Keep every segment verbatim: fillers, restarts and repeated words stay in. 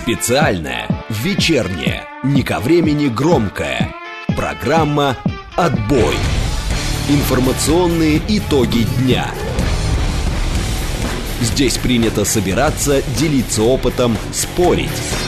Специальная, вечерняя, не ко времени громкая программа «Отбой». Информационные итоги дня. Здесь принято собираться, делиться опытом, спорить.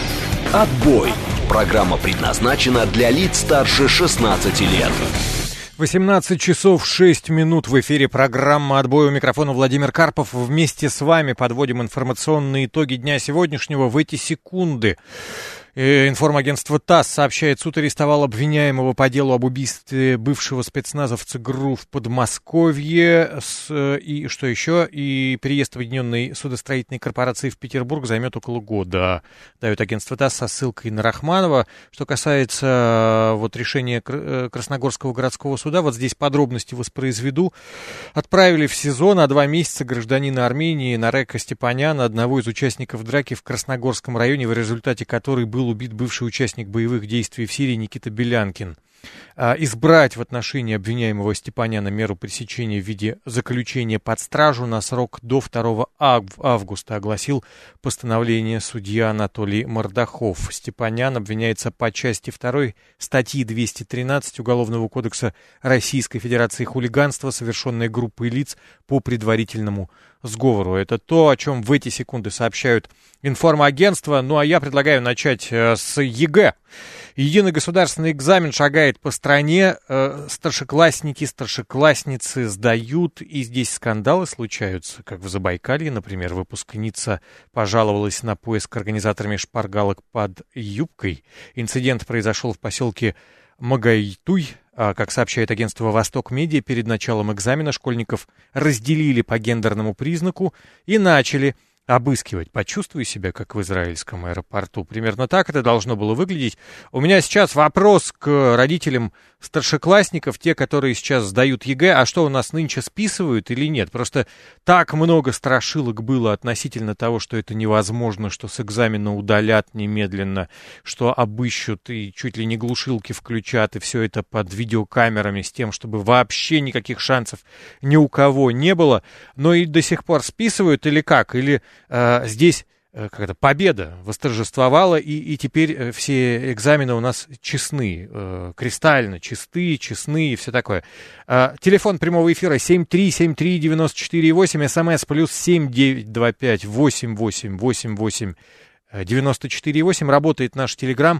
«Отбой». Программа предназначена для лиц старше шестнадцати лет. восемнадцать часов шесть минут в эфире программа «Отбой». У микрофона Владимир Карпов. Вместе с вами подводим информационные итоги дня сегодняшнего в эти секунды. Информагентство ТАСС сообщает, суд арестовал обвиняемого по делу об убийстве бывшего спецназовца ГРУ в Подмосковье. С, и что еще? И переезд Объединенной судостроительной корпорации в Петербург займет около года, дает агентство ТАСС со ссылкой на Рахманова. Что касается вот решения Красногорского городского суда, вот здесь подробности воспроизведу. Отправили в СИЗО на два месяца гражданина Армении Нарека Степаняна, одного из участников драки в Красногорском районе, в результате которой был убит бывший участник боевых действий в Сирии Никита Белянкин. Избрать в отношении обвиняемого Степаняна меру пресечения в виде заключения под стражу на срок до второго августа, огласил постановление судья Анатолий Мордахов. Степанян обвиняется по части второй статьи двести тринадцать Уголовного кодекса Российской Федерации хулиганство, совершенное группой лиц по предварительному сговору. Это то, о чем в эти секунды сообщают информагентства. Ну, а я предлагаю начать с ЕГЭ. Единый государственный экзамен шагает по стране. Старшеклассники, старшеклассницы сдают, и здесь скандалы случаются, как в Забайкалье, например. Выпускница пожаловалась на поиск организаторами шпаргалок под юбкой. Инцидент произошел в поселке Магайтуй. Как сообщает агентство «Восток Медиа», перед началом экзамена школьников разделили по гендерному признаку и начали обыскивать. Почувствуй себя, как в израильском аэропорту. Примерно так это должно было выглядеть. У меня сейчас вопрос к родителям старшеклассников, те, которые сейчас сдают ЕГЭ. А что, у нас нынче списывают или нет? Просто так много страшилок было относительно того, что это невозможно, что с экзамена удалят немедленно, что обыщут и чуть ли не глушилки включат, и все это под видеокамерами с тем, чтобы вообще никаких шансов ни у кого не было. Но и до сих пор списывают или как? Или э, здесь как-то победа восторжествовала, и, и теперь все экзамены у нас честны, э, кристально чисты, честны и все такое. Э, телефон прямого эфира семь три семь три девяносто четыре восемь, смс плюс семь девять два пять восемь восемь восемь восемь девяносто четыре восемь, работает наш телеграм.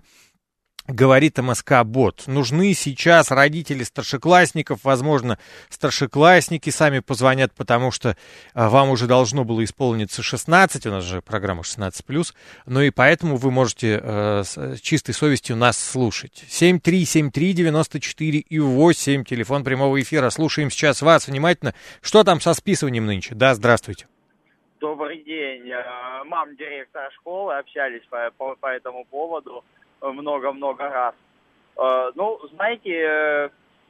Говорит МСК-бот. Нужны сейчас родители старшеклассников, возможно, старшеклассники сами позвонят, потому что а, вам уже должно было исполниться шестнадцать, у нас же программа шестнадцать плюс, но и поэтому вы можете а, с чистой совестью нас слушать. семь три семь три девяносто четыре восемь, телефон прямого эфира. Слушаем сейчас вас внимательно. Что там со списыванием нынче? Да, здравствуйте. Добрый день. Мам директора школы, общались по, по, по этому поводу много-много раз. Э, ну, знаете, э,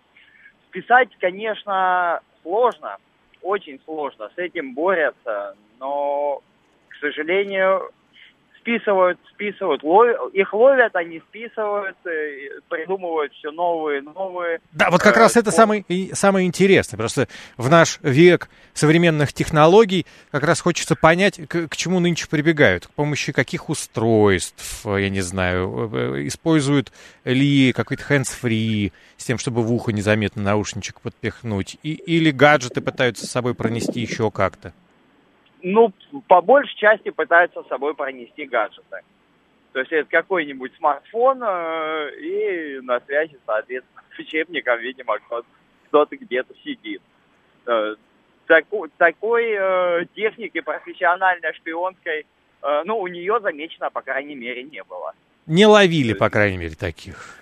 списать, конечно, сложно, очень сложно, с этим борются, но, к сожалению, списывают, списывают, лов... их ловят, они списывают, придумывают все новые, новые. Да, вот как э, раз это по... самое, самое интересное, просто в наш век современных технологий как раз хочется понять, к, к чему нынче прибегают, к помощи каких устройств, я не знаю, используют ли какой-то hands-free с тем, чтобы в ухо незаметно наушничек подпихнуть, и, или гаджеты пытаются с собой пронести еще как-то. Ну, по большей части пытаются с собой пронести гаджеты. То есть это какой-нибудь смартфон э, и на связи, соответственно, с учебником, видимо, кто-то, кто-то где-то сидит. Э, таку, такой э, техники профессиональной, шпионской, э, ну, у нее замечено, по крайней мере, не было. Не ловили, по крайней мере, таких?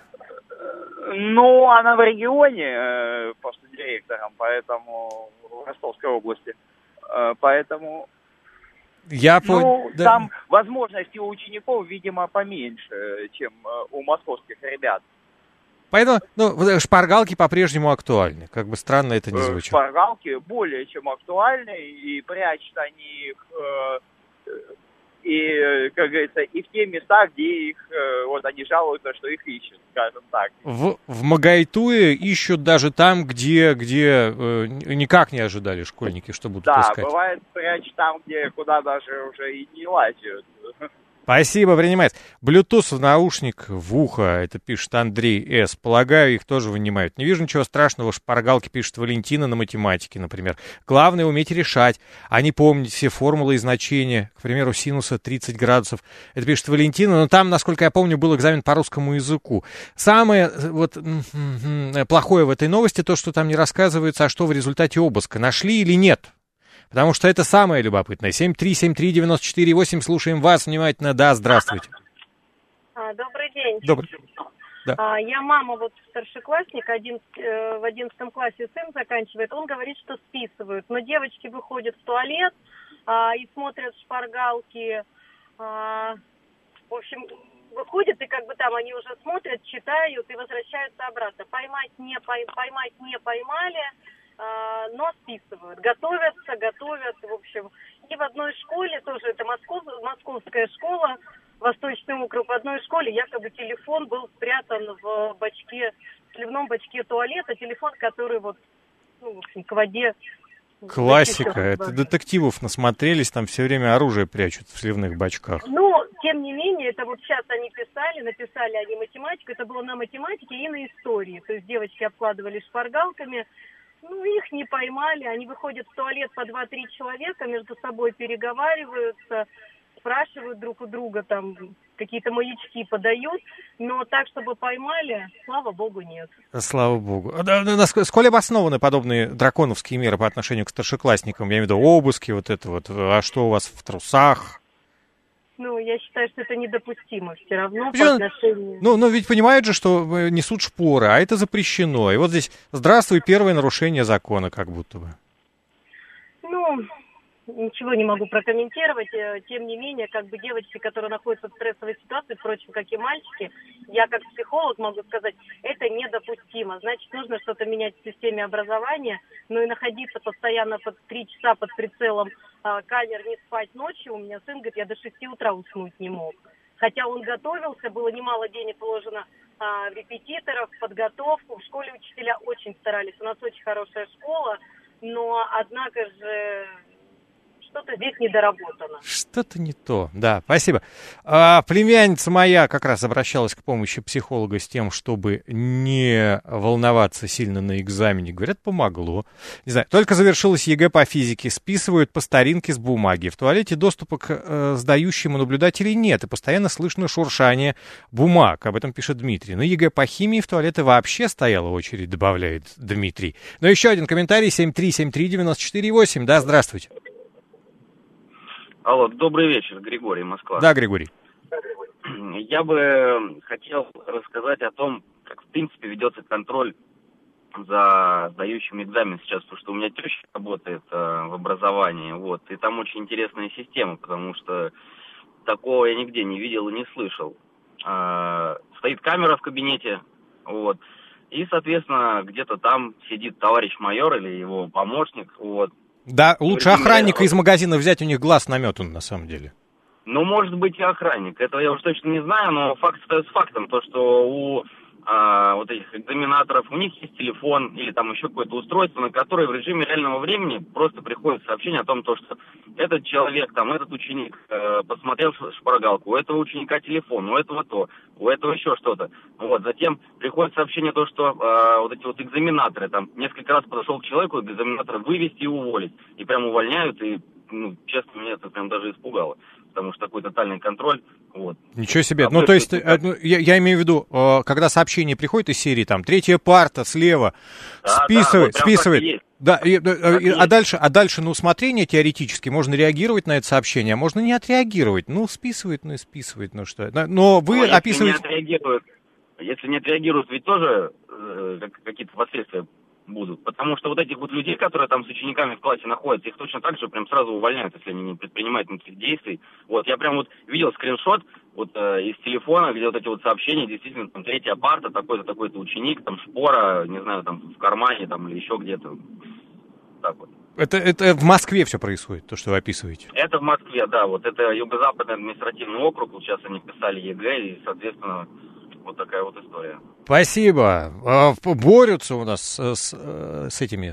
Ну, она в регионе, э, просто директором, поэтому в Ростовской области. Поэтому, Я ну, пон... там да. возможности у учеников, видимо, поменьше, чем у московских ребят. Поэтому, ну, шпаргалки по-прежнему актуальны, как бы странно это ни звучало. Шпаргалки более чем актуальны, и прячут они их, э, и, как говорится, и в те места, где их, э, вот они жалуются, что их ищут, скажем так. В, в Магайтуе ищут даже там, где, где э, никак не ожидали школьники, что будут да, искать. Да, бывает прячут там, где, куда даже уже и не лазят. Спасибо, принимается. Bluetooth в наушник в ухо, это пишет Андрей С. Полагаю, их тоже вынимают. Не вижу ничего страшного, шпаргалки, пишет Валентина, на математике, например. Главное уметь решать, а не помнить все формулы и значения. К примеру, синуса тридцать градусов. Это пишет Валентина, но там, насколько я помню, был экзамен по русскому языку. Самое вот плохое в этой новости то, что там не рассказывается, а что в результате обыска. Нашли или нет? Потому что это самое любопытное. семь три семь три девять четыре восемь. Слушаем вас внимательно. Да, здравствуйте. А, добрый день. Добрый. Да. А, я мама, вот старшеклассник, один, э, в одиннадцатом классе сын заканчивает. Он говорит, что списывают. Но девочки выходят в туалет а, и смотрят шпаргалки. А, в общем, выходят, и как бы там они уже смотрят, читают и возвращаются обратно. Поймать не, пой, поймать не поймали. Но списывают, готовятся, готовят, в общем. И в одной школе, тоже это Москов, московская школа, Восточный округ, в одной школе якобы телефон был спрятан в бачке, в сливном бачке туалета, телефон, который вот, ну, в общем, к воде. Классика, это детективов насмотрелись, там все время оружие прячут в сливных бачках. Ну, тем не менее, это вот сейчас они писали, написали они математику, это было на математике и на истории, то есть девочки обкладывали шпаргалками. Ну, их не поймали, они выходят в туалет по два-три человека, между собой переговариваются, спрашивают друг у друга, там, какие-то маячки подают, но так, чтобы поймали, слава богу, нет. Слава богу. Сколь обоснованы подобные драконовские меры по отношению к старшеклассникам? Я имею в виду обыски, вот это вот, а что у вас в трусах? Ну, я считаю, что это недопустимо все равно Почему? по отношению... Ну, ну, ведь понимают же, что несут шпоры, а это запрещено. И вот здесь, здравствуй, первое нарушение закона, как будто бы. Ну, ничего не могу прокомментировать. Тем не менее, как бы девочки, которые находятся в стрессовой ситуации, впрочем, как и мальчики, я как психолог могу сказать, это недопустимо. Значит, нужно что-то менять в системе образования, но и находиться постоянно под три часа под прицелом а, камер, не спать ночью. У меня сын говорит, я до шести утра уснуть не мог. Хотя он готовился, было немало денег вложено а, в репетиторов, в подготовку. В школе учителя очень старались. У нас очень хорошая школа, но, однако же... что-то здесь недоработано. Что-то не то, да, спасибо. А, племянница моя как раз обращалась к помощи психолога с тем, чтобы не волноваться сильно на экзамене. Говорят, помогло. Не знаю, только завершилась ЕГЭ по физике, списывают по старинке с бумаги. В туалете доступа к э, сдающему наблюдателей нет, и постоянно слышно шуршание бумаг. Об этом пишет Дмитрий. На ЕГЭ по химии в туалеты вообще стояла очередь, добавляет Дмитрий. Но еще один комментарий, семь три семь три девять четыре восемь. Да, здравствуйте. Алло, добрый вечер, Григорий, Москва. Да, Григорий. Я бы хотел рассказать о том, как, в принципе, ведется контроль за сдающим экзамен сейчас, потому что у меня теща работает э, в образовании, вот, и там очень интересная система, потому что такого я нигде не видел и не слышал. Э, стоит камера в кабинете, вот, и, соответственно, где-то там сидит товарищ майор или его помощник, вот. Да, лучше охранника из магазина взять, у них глаз наметан, на самом деле. Ну, может быть, и охранник. Этого я уж точно не знаю, но факт остается фактом. То, что у а, вот этих экзаменаторов, у них есть телефон или там еще какое-то устройство, на которое в режиме реального времени просто приходит сообщение о том, то, что этот человек, там, этот ученик э, посмотрел шпаргалку, у этого ученика телефон, у этого то, у этого еще что-то. Вот, затем приходит сообщение то, что э, вот эти вот экзаменаторы, там, несколько раз подошел к человеку, экзаменатора вывести и уволить. И прям увольняют, и, ну, честно, меня это прям даже испугало. Потому что такой тотальный контроль, вот. Ничего себе. А ну, то есть, это... я, я имею в виду, когда сообщение приходит из серии, там, третья парта слева, да, списывает, да, вот списывает. Да, и, и, а, дальше, а дальше на усмотрение теоретически можно реагировать на это сообщение, а можно не отреагировать. Ну, списывает, ну и списывает, ну что. Но вы но описываете... Если не отреагируют, если не отреагируют, ведь тоже э, какие-то последствия будут. Потому что вот этих вот людей, которые там с учениками в классе находятся, их точно так же прям сразу увольняют, если они не предпринимают никаких действий. Вот, я прям вот видел скриншот вот э, из телефона, где вот эти вот сообщения, действительно, там, третья парта, такой-то, такой-то ученик, там, шпора, не знаю, там, в кармане, там, или еще где-то. Так вот. Это, это в Москве все происходит, то, что вы описываете? Это в Москве, да, вот, это Юго-Западный административный округ, вот сейчас они писали ЕГЭ, и, соответственно, вот такая вот история. Спасибо. Борются у нас с, с, с этими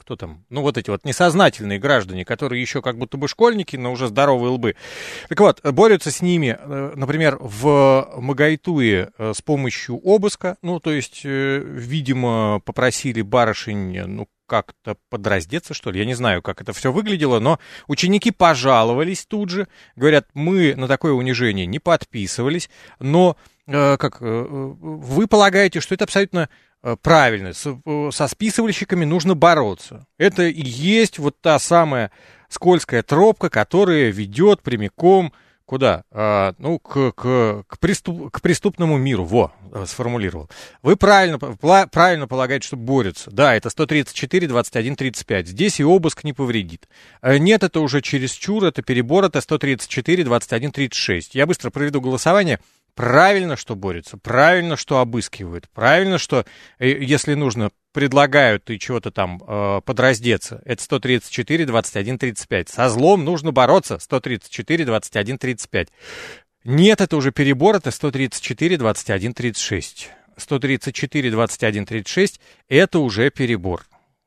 кто там, ну, вот эти вот несознательные граждане, которые еще как будто бы школьники, но уже здоровые лбы. Так вот, борются с ними, например, в Магайтуе с помощью обыска, ну, то есть, видимо, попросили барышень, ну, как-то подраздеться, что ли, я не знаю, как это все выглядело, но ученики пожаловались тут же, говорят, мы на такое унижение не подписывались, но э, как, э, вы полагаете, что это абсолютно э, правильно, с, э, со списывальщиками нужно бороться. Это и есть вот та самая скользкая тропка, которая ведет прямиком куда? А, ну, к, к, к, преступ, к преступному миру. Во, сформулировал. Вы правильно, правильно полагаете, что борются. Да, это сто тридцать четыре двадцать один тридцать пять. Здесь и обыск не повредит. Нет, это уже чересчур, это перебор, это сто тридцать четыре двадцать один тридцать шесть. Я быстро проведу голосование. Правильно, что борются, правильно, что обыскивают, правильно, что, если нужно, предлагают и чего-то там э, подраздеться. Это сто тридцать четыре двадцать один тридцать пять. Со злом нужно бороться. сто тридцать четыре двадцать один тридцать пять. Нет, это уже перебор, это сто тридцать четыре двадцать один тридцать шесть. сто тридцать четыре двадцать один тридцать шесть это уже перебор.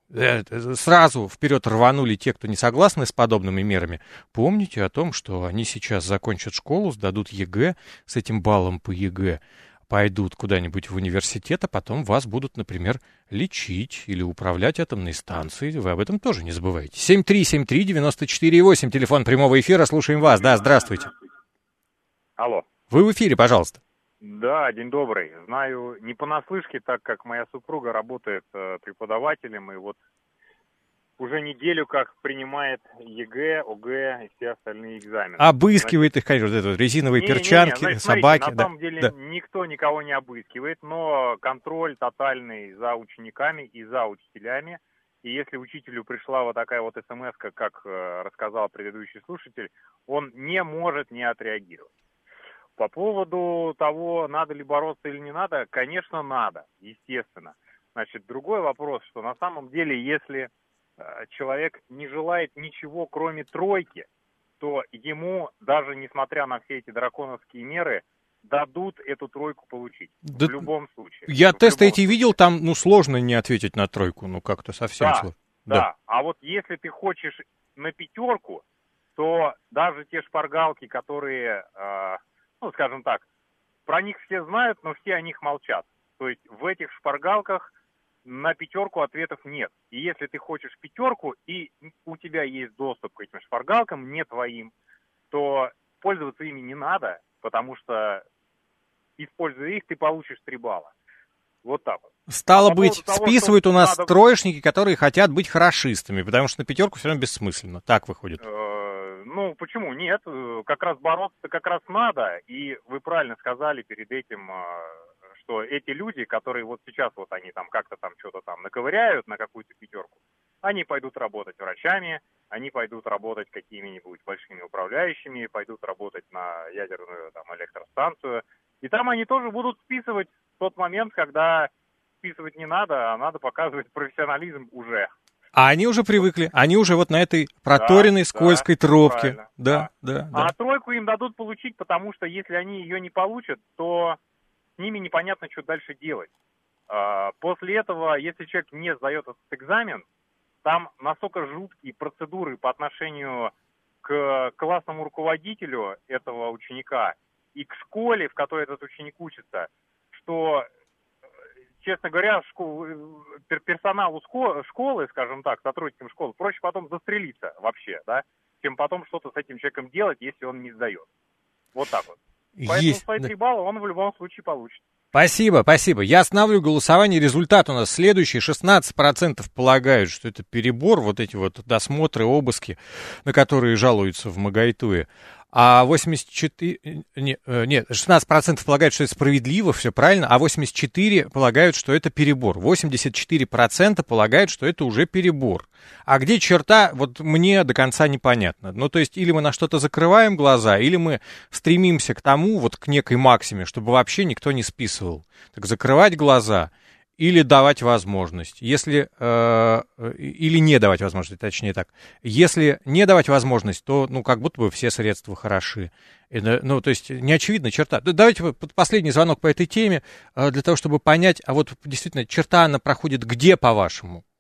Сразу вперед рванули те, кто не согласны с подобными мерами. Помните о том, что они сейчас закончат школу, сдадут ЕГЭ, с этим баллом по ЕГЭ пойдут куда-нибудь в университет, а потом вас будут, например, лечить или управлять атомной станцией. Вы об этом тоже не забывайте. семь три семь три девяносто четыре восемь, телефон прямого эфира, слушаем вас. Да, здравствуйте. Алло. Вы в эфире, пожалуйста. Да, день добрый. Знаю не понаслышке, так как моя супруга работает э, преподавателем, и вот уже неделю как принимает ЕГЭ, ОГЭ и все остальные экзамены. Обыскивает их, конечно, вот это вот резиновые не, перчатки, не, не, значит, собаки. Смотрите, на да, самом деле да. никто никого не обыскивает, но контроль тотальный за учениками и за учителями. И если учителю пришла вот такая вот смс-ка, как э, рассказал предыдущий слушатель, он не может не отреагировать. По поводу того, надо ли бороться или не надо, конечно, надо, естественно. Значит, другой вопрос, что на самом деле, если э, человек не желает ничего, кроме тройки, то ему, даже несмотря на все эти драконовские меры, дадут эту тройку получить. Да, в любом случае. Я в тесты эти случае. видел, там, ну, сложно не ответить на тройку, ну, как-то совсем да, сложно. Да, да, а вот если ты хочешь на пятерку, то даже те шпаргалки, которые... Э, ну, скажем так, про них все знают, но все о них молчат. То есть в этих шпаргалках на пятерку ответов нет. И если ты хочешь пятерку, и у тебя есть доступ к этим шпаргалкам, не твоим, то пользоваться ими не надо, потому что, используя их, ты получишь три балла. Вот так вот. Стало а быть, того, списывают у нас надо... троечники, которые хотят быть хорошистами, потому что на пятерку все равно бессмысленно. Так выходит. Ну, почему? Нет, как раз бороться как раз надо, и вы правильно сказали перед этим, что эти люди, которые вот сейчас вот они там как-то там что-то там наковыряют на какую-то пятерку, они пойдут работать врачами, они пойдут работать какими-нибудь большими управляющими, пойдут работать на ядерную там электростанцию, и там они тоже будут списывать в тот момент, когда списывать не надо, а надо показывать профессионализм уже. А они уже привыкли, они уже вот на этой проторенной да, скользкой да, тропке. Да, да, да, да. А тройку им дадут получить, потому что если они ее не получат, то с ними непонятно, что дальше делать. После этого, если человек не сдает этот экзамен, там настолько жуткие процедуры по отношению к классному руководителю этого ученика и к школе, в которой этот ученик учится, что... Честно говоря, школ... персоналу школы, скажем так, сотрудникам школы, проще потом застрелиться вообще, да, чем потом что-то с этим человеком делать, если он не сдает. Вот так вот. Поэтому Есть. свои три балла он в любом случае получит. Спасибо, спасибо. Я останавливаю голосование. Результат у нас следующий. шестнадцать процентов полагают, что это перебор, вот эти вот досмотры, обыски, на которые жалуются в Магайтуе. А восемьдесят четыре... Нет, нет, шестнадцать процентов полагают, что это справедливо, все правильно, а восемьдесят четыре процента полагают, что это перебор. восемьдесят четыре процента полагают, что это уже перебор. А где черта, вот мне до конца непонятно. Ну, то есть, или мы на что-то закрываем глаза, или мы стремимся к тому, вот к некой максиме, чтобы вообще никто не списывал. Так закрывать глаза... Или давать возможность, если, э, или не давать возможность, точнее так. Если не давать возможность, то, ну, как будто бы все средства хороши. Это, ну, то есть, неочевидна черта. Давайте последний звонок по этой теме, э, для того, чтобы понять, а вот действительно, черта, она проходит где, по-вашему?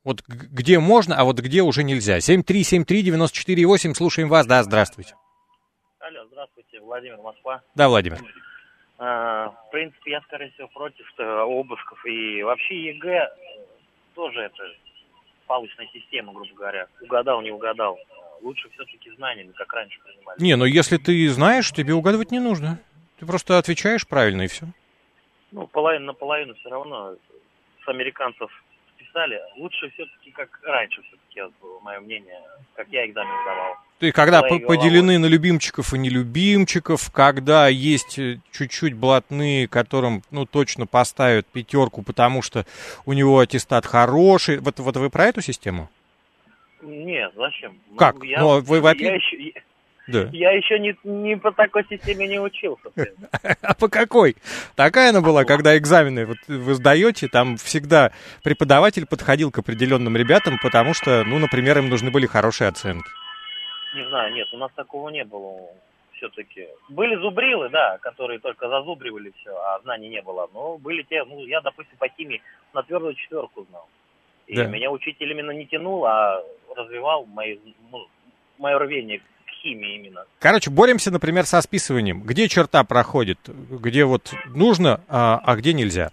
Вот где можно, а вот где уже нельзя. семь три семь три девяносто четыре восемь, слушаем вас. Да, здравствуйте. Алло, здравствуйте, Владимир, Москва. Да, Владимир. А, в принципе, я, скорее всего, против обысков. И вообще ЕГЭ тоже это палочная система, грубо говоря. Угадал, не угадал. Лучше все-таки знаниями, как раньше принимали. Не, ну если ты знаешь, тебе угадывать не нужно. Ты просто отвечаешь правильно, и все. Ну, половину на половину все равно с американцев списали. Лучше все-таки, как раньше, все-таки, мое мнение, как я экзамен сдавал. Ты когда Была по- поделены на любимчиков и нелюбимчиков, когда есть чуть-чуть блатные, которым, ну, точно поставят пятерку, потому что у него аттестат хороший. Вот, вот вы про эту систему? Нет, зачем? Как? Ну, я, ну, вы, вы... я еще, да. я еще не, не по такой системе не учился. А по какой? Такая она была, когда экзамены вот вы сдаете, там всегда преподаватель подходил к определенным ребятам, потому что, ну, например, им нужны были хорошие оценки. Не знаю, нет, у нас такого не было все-таки. Были зубрилы, да, которые только зазубривали все, а знаний не было. Но были те, ну, я, допустим, по химии на твердую четверку знал. И Да. меня учитель именно не тянул, а развивал мои, ну, мое рвение к химии именно. Короче, боремся, например, со списыванием. Где черта проходит? Где вот нужно, а, а где нельзя?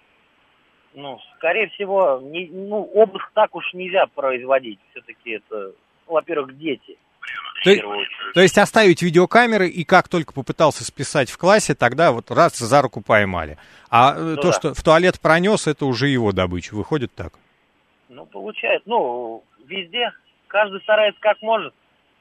Ну, скорее всего, не, ну, обыск так уж нельзя производить. Все-таки это, ну, во-первых, дети. То, то есть оставить видеокамеры, и как только попытался списать в классе, тогда вот раз за руку поймали. А ну, то, да. что в туалет пронес, это уже его добыча. Выходит так? Ну, получается. Ну, везде. Каждый старается как может.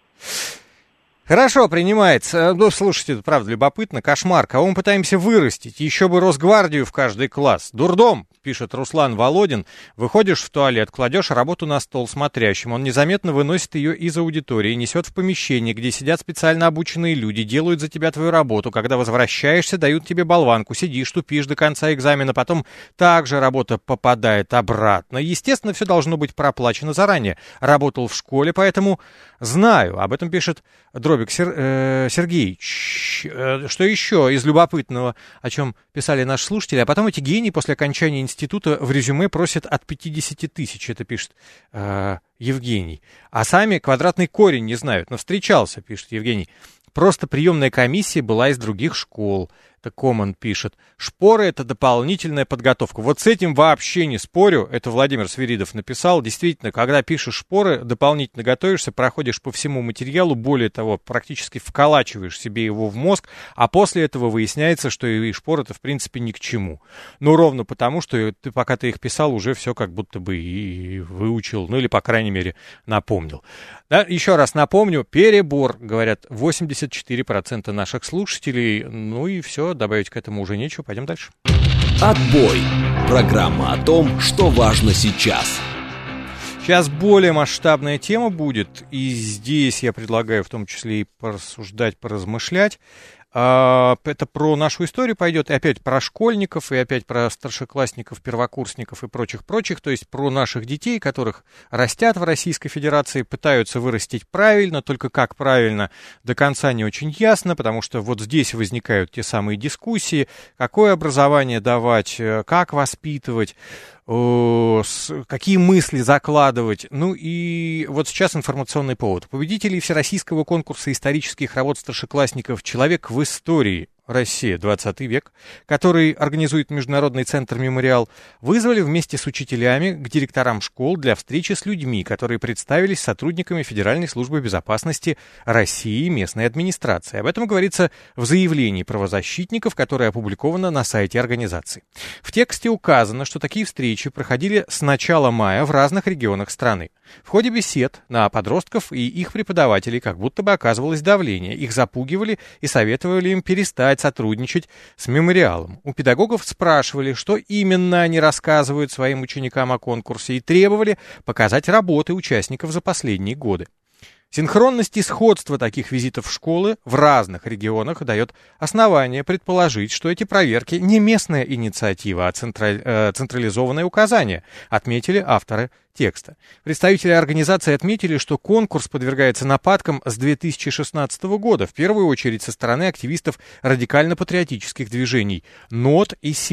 Хорошо, принимается. Ну, слушайте, это правда любопытно. Кошмар. Кого мы пытаемся вырастить? Еще бы Росгвардию в каждый класс. Дурдом, пишет Руслан Володин. Выходишь в туалет, кладешь работу на стол смотрящим. Он незаметно выносит ее из аудитории, несет в помещение, где сидят специально обученные люди, делают за тебя твою работу. Когда возвращаешься, дают тебе болванку. Сидишь, тупишь до конца экзамена, потом также работа попадает обратно. Естественно, все должно быть проплачено заранее. Работал в школе, поэтому знаю. Об этом пишет Дробик Сер, э, Сергей. Ч, э, что еще из любопытного, о чем писали наши слушатели? А потом эти гении после окончания института в резюме просят от пятьдесят тысяч. Это пишет э, Евгений. А сами квадратный корень не знают. Но встречался, пишет Евгений. Просто приемная комиссия была из других школ. Это Коман пишет. Шпоры — это дополнительная подготовка. Вот с этим вообще не спорю. Это Владимир Свиридов написал. Действительно, когда пишешь шпоры, дополнительно готовишься, проходишь по всему материалу, более того, практически вколачиваешь себе его в мозг, а после этого выясняется, что и шпоры-то в принципе ни к чему. Ну, ровно потому, что ты, пока ты их писал, уже все как будто бы и выучил, ну или, по крайней мере, напомнил. Да, еще раз напомню, перебор, говорят, восемьдесят четыре процента наших слушателей. Ну и все, добавить к этому уже нечего. Пойдем дальше. Отбой. Программа о том, что важно сейчас. Сейчас более масштабная тема будет, и здесь я предлагаю в том числе и порассуждать, поразмышлять. Это про нашу историю пойдет, и опять про школьников, и опять про старшеклассников, первокурсников и прочих-прочих, то есть про наших детей, которых растят в Российской Федерации, пытаются вырастить правильно, только как правильно до конца не очень ясно, потому что вот здесь возникают те самые дискуссии, какое образование давать, как воспитывать, какие мысли закладывать. Ну и вот сейчас информационный повод. Победителей Всероссийского конкурса исторических работ старшеклассников «Человек в истории. Россия. двадцатый век», который организует Международный центр «Мемориал», вызвали вместе с учителями к директорам школ для встречи с людьми, которые представились сотрудниками Федеральной службы безопасности России и местной администрации. Об этом говорится в заявлении правозащитников, которое опубликовано на сайте организации. В тексте указано, что такие встречи проходили с начала мая в разных регионах страны. В ходе бесед на подростков и их преподавателей как будто бы оказывалось давление. Их запугивали и советовали им перестать сотрудничать с мемориалом. У педагогов спрашивали, что именно они рассказывают своим ученикам о конкурсе, и требовали показать работы участников за последние годы. Синхронность и сходство таких визитов в школы в разных регионах дает основание предположить, что эти проверки не местная инициатива, а централь, э, централизованное указание, отметили авторы текста. Представители организации отметили, что конкурс подвергается нападкам с две тысячи шестнадцатого года, в первую очередь со стороны активистов радикально-патриотических движений НОТ и Серб.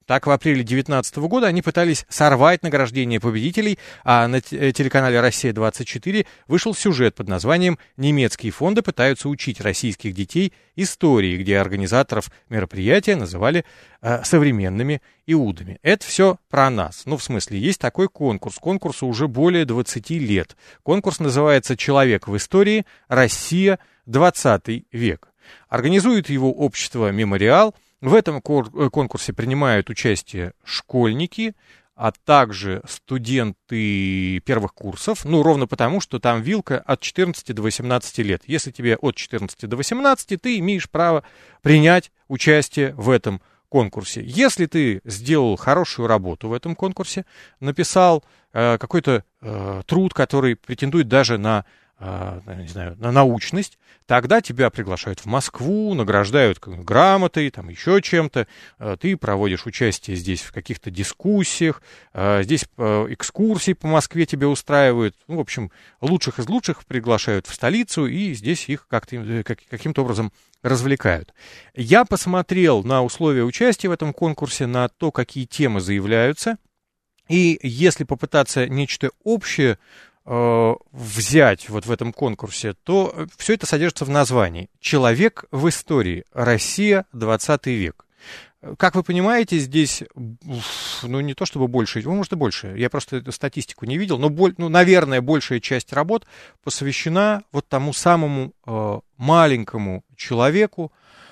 Так, в апреле две тысячи девятнадцатого года они пытались сорвать награждение победителей, а на телеканале «Россия-двадцать четыре» вышел сюжет под названием «Немецкие фонды пытаются учить российских детей истории», где организаторов мероприятия называли э, современными иудами. Это все про нас. Ну, в смысле, есть такой конкурс. Конкурсу уже более двадцати лет. Конкурс называется «Человек в истории. Россия. двадцатый век». Организует его общество «Мемориал». В этом конкурсе принимают участие школьники, а также студенты первых курсов, ну, ровно потому, что там вилка от четырнадцати до восемнадцати лет. Если тебе от четырнадцати до восемнадцати, ты имеешь право принять участие в этом конкурсе. Если ты сделал хорошую работу в этом конкурсе, написал э, какой-то э, труд, который претендует даже на не знаю, на научность, тогда тебя приглашают в Москву, награждают грамотой, там еще чем-то, ты проводишь участие здесь в каких-то дискуссиях, здесь экскурсии по Москве тебе устраивают, ну, в общем, лучших из лучших приглашают в столицу, и здесь их как-то, как, каким-то образом развлекают. Я посмотрел на условия участия в этом конкурсе, на то, какие темы заявляются, и если попытаться нечто общее взять вот в этом конкурсе, то все это содержится в названии «Человек в истории. Россия. двадцатый век». Как вы понимаете, здесь, ну, не то чтобы больше, ну, может и больше, я просто эту статистику не видел, но, боль, ну, наверное, большая часть работ посвящена вот тому самому э, маленькому человеку,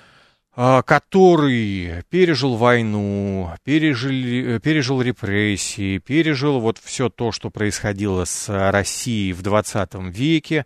который пережил войну, пережил, пережил репрессии, пережил вот все то, что происходило с Россией в двадцатом веке,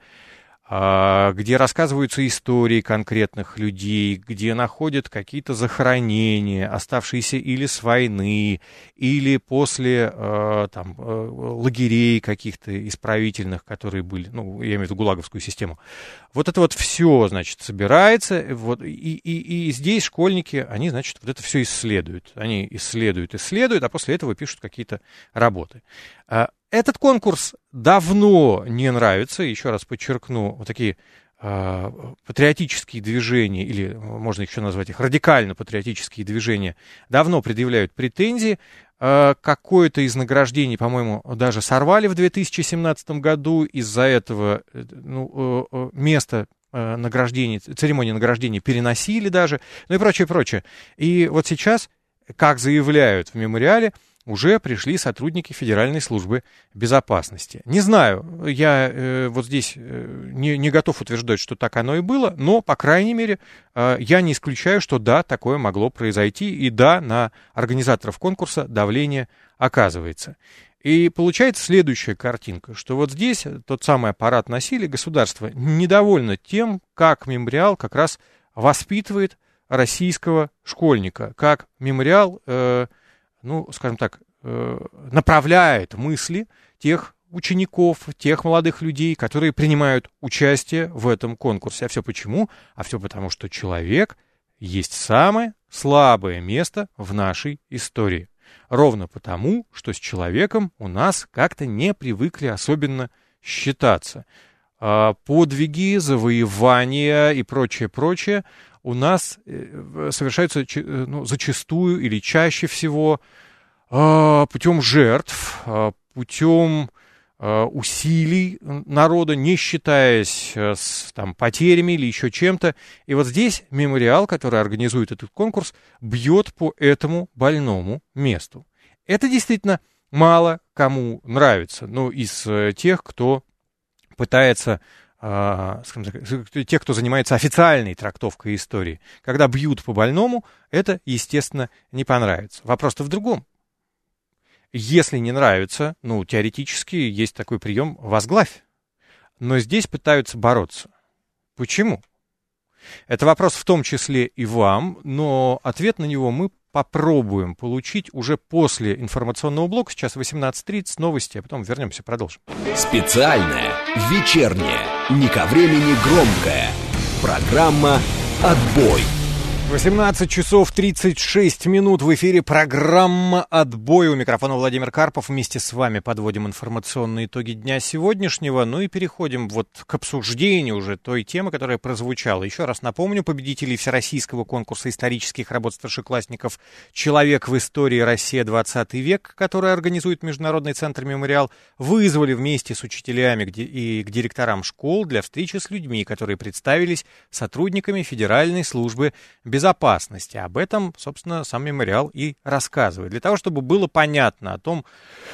где рассказываются истории конкретных людей, где находят какие-то захоронения, оставшиеся или с войны, или после там, лагерей каких-то исправительных, которые были, ну, я имею в виду гулаговскую систему. Вот это вот все, значит, собирается, вот, и, и, и здесь школьники, они, значит, вот это все исследуют. Они исследуют, исследуют, а после этого пишут какие-то работы. Этот конкурс давно не нравится, еще раз подчеркну, вот такие э, патриотические движения, или можно еще назвать их радикально-патриотические движения, давно предъявляют претензии. Э, какое-то из награждений, по-моему, даже сорвали в две тысячи семнадцатом году, из-за этого ну, э, место э, награждения, церемонии награждения переносили даже, ну и прочее, прочее. И вот сейчас, как заявляют в мемориале, уже пришли сотрудники Федеральной службы безопасности. Не знаю, я э, вот здесь э, не, не готов утверждать, что так оно и было, но, по крайней мере, э, я не исключаю, что да, такое могло произойти, и да, на организаторов конкурса давление оказывается. И получается следующая картинка, что вот здесь тот самый аппарат насилия, государство недовольно тем, как мемориал как раз воспитывает российского школьника, как мемориал... Э, ну, скажем так, направляет мысли тех учеников, тех молодых людей, которые принимают участие в этом конкурсе. А все почему? А все потому, что человек есть самое слабое место в нашей истории. Ровно потому, что с человеком у нас как-то не привыкли особенно считаться. Подвиги, завоевания и прочее-прочее у нас совершаются ну, зачастую или чаще всего путем жертв, путем усилий народа, не считаясь с там, потерями или еще чем-то. И вот здесь мемориал, который организует этот конкурс, бьет по этому больному месту. Это действительно мало кому нравится, ну, из тех, кто пытается... скажем так, те, кто занимается официальной трактовкой истории. Когда бьют по больному, это, естественно, не понравится. Вопрос-то в другом. Если не нравится, ну, теоретически есть такой прием «возглавь». Но здесь пытаются бороться. Почему? Это вопрос в том числе и вам, но ответ на него мы попробуем получить уже после информационного блока. Сейчас восемнадцать тридцать, новости, а потом вернемся, продолжим. Специальная, вечерняя, не ко времени громкая. Программа «Отбой». восемнадцать часов тридцать шесть минут в эфире программа «Отбой». У микрофона Владимир Карпов. Вместе с вами подводим информационные итоги дня сегодняшнего. Ну и переходим вот к обсуждению уже той темы, которая прозвучала. Еще раз напомню, победителей Всероссийского конкурса исторических работ старшеклассников «Человек в истории. Россия. двадцатый век», который организует Международный центр «Мемориал», вызвали вместе с учителями и к директорам школ для встречи с людьми, которые представились сотрудниками Федеральной службы безопасности. безопасности. Об этом, собственно, сам мемориал и рассказывает. Для того, чтобы было понятно о том,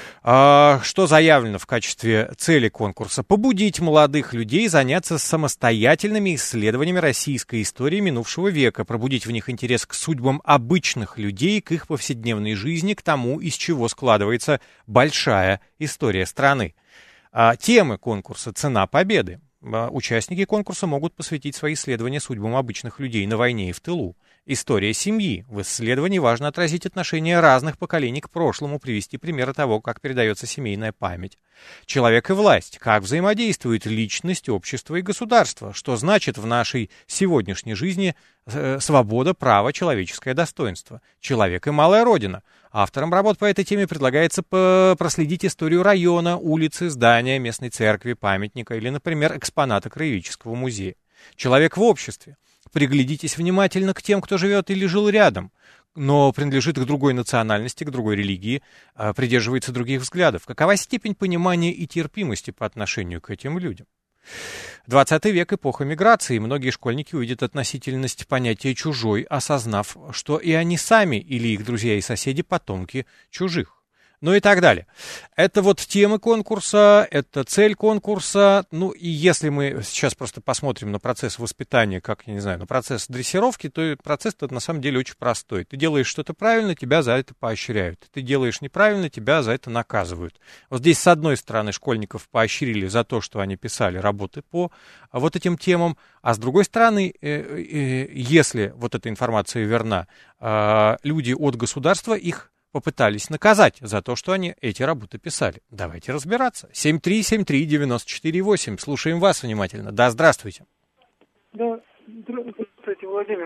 что заявлено в качестве цели конкурса: побудить молодых людей заняться самостоятельными исследованиями российской истории минувшего века, пробудить в них интерес к судьбам обычных людей, к их повседневной жизни, к тому, из чего складывается большая история страны. Темы конкурса: «Цена победы». Участники конкурса могут посвятить свои исследования судьбам обычных людей на войне и в тылу. История семьи. В исследовании важно отразить отношение разных поколений к прошлому, привести примеры того, как передается семейная память. Человек и власть. Как взаимодействует личность, общество и государство. Что значит в нашей сегодняшней жизни э, свобода, право, человеческое достоинство. Человек и малая родина. Авторам работ по этой теме предлагается проследить историю района, улицы, здания, местной церкви, памятника или, например, экспоната краеведческого музея. Человек в обществе. Приглядитесь внимательно к тем, кто живет или жил рядом, но принадлежит к другой национальности, к другой религии, придерживается других взглядов. Какова степень понимания и терпимости по отношению к этим людям? двадцатый век — эпоха миграции. Многие школьники увидят относительность понятия «чужой», осознав, что и они сами или их друзья и соседи — потомки чужих. Ну и так далее. Это вот темы конкурса, это цель конкурса. Ну и если мы сейчас просто посмотрим на процесс воспитания, как, я не знаю, на процесс дрессировки, то процесс-то на самом деле очень простой. Ты делаешь что-то правильно, тебя за это поощряют. Ты делаешь неправильно, тебя за это наказывают. Вот здесь, с одной стороны, школьников поощрили за то, что они писали работы по вот этим темам, а с другой стороны, если вот эта информация верна, люди от государства их попытались наказать за то, что они эти работы писали. Давайте разбираться. семь три семь три девять четыре восемь. Слушаем вас внимательно. Да, здравствуйте. Да, здравствуйте, Владимир.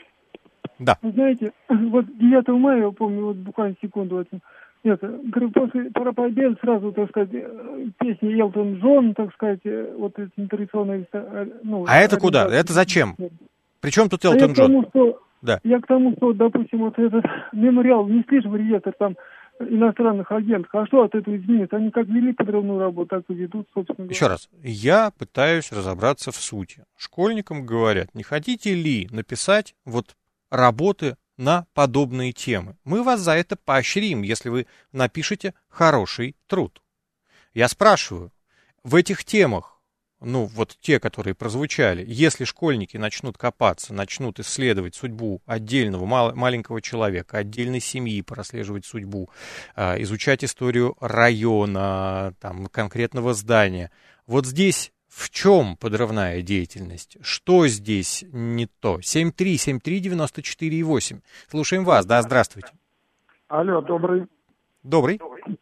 Да. Вы знаете, вот девятого мая, я помню, вот буквально секунду, это, это, говорю, после Пара Победы сразу, так сказать, песни Элтон Джон, так сказать, вот эти традиционные... Ну, а это куда? Это зачем? Причем тут Элтон а Джон? Тому, что... Да. Я к тому, что, допустим, вот этот мемориал внесли же в реестр там иностранных агентов. А что от этого изменится? Они как вели подрывную работу, так и ведут, собственно говоря. Еще раз. Я пытаюсь разобраться в сути. Школьникам говорят: не хотите ли написать вот работы на подобные темы? Мы вас за это поощрим, если вы напишете хороший труд. Я спрашиваю, в этих темах, ну, вот те, которые прозвучали, если школьники начнут копаться, начнут исследовать судьбу отдельного мал- маленького человека, отдельной семьи, прослеживать судьбу, э, изучать историю района, там, конкретного здания, вот здесь в чем подрывная деятельность? Что здесь не то? семь три семь три девять четыре восемь. Слушаем вас. Да, здравствуйте. Алло, добрый. Добрый.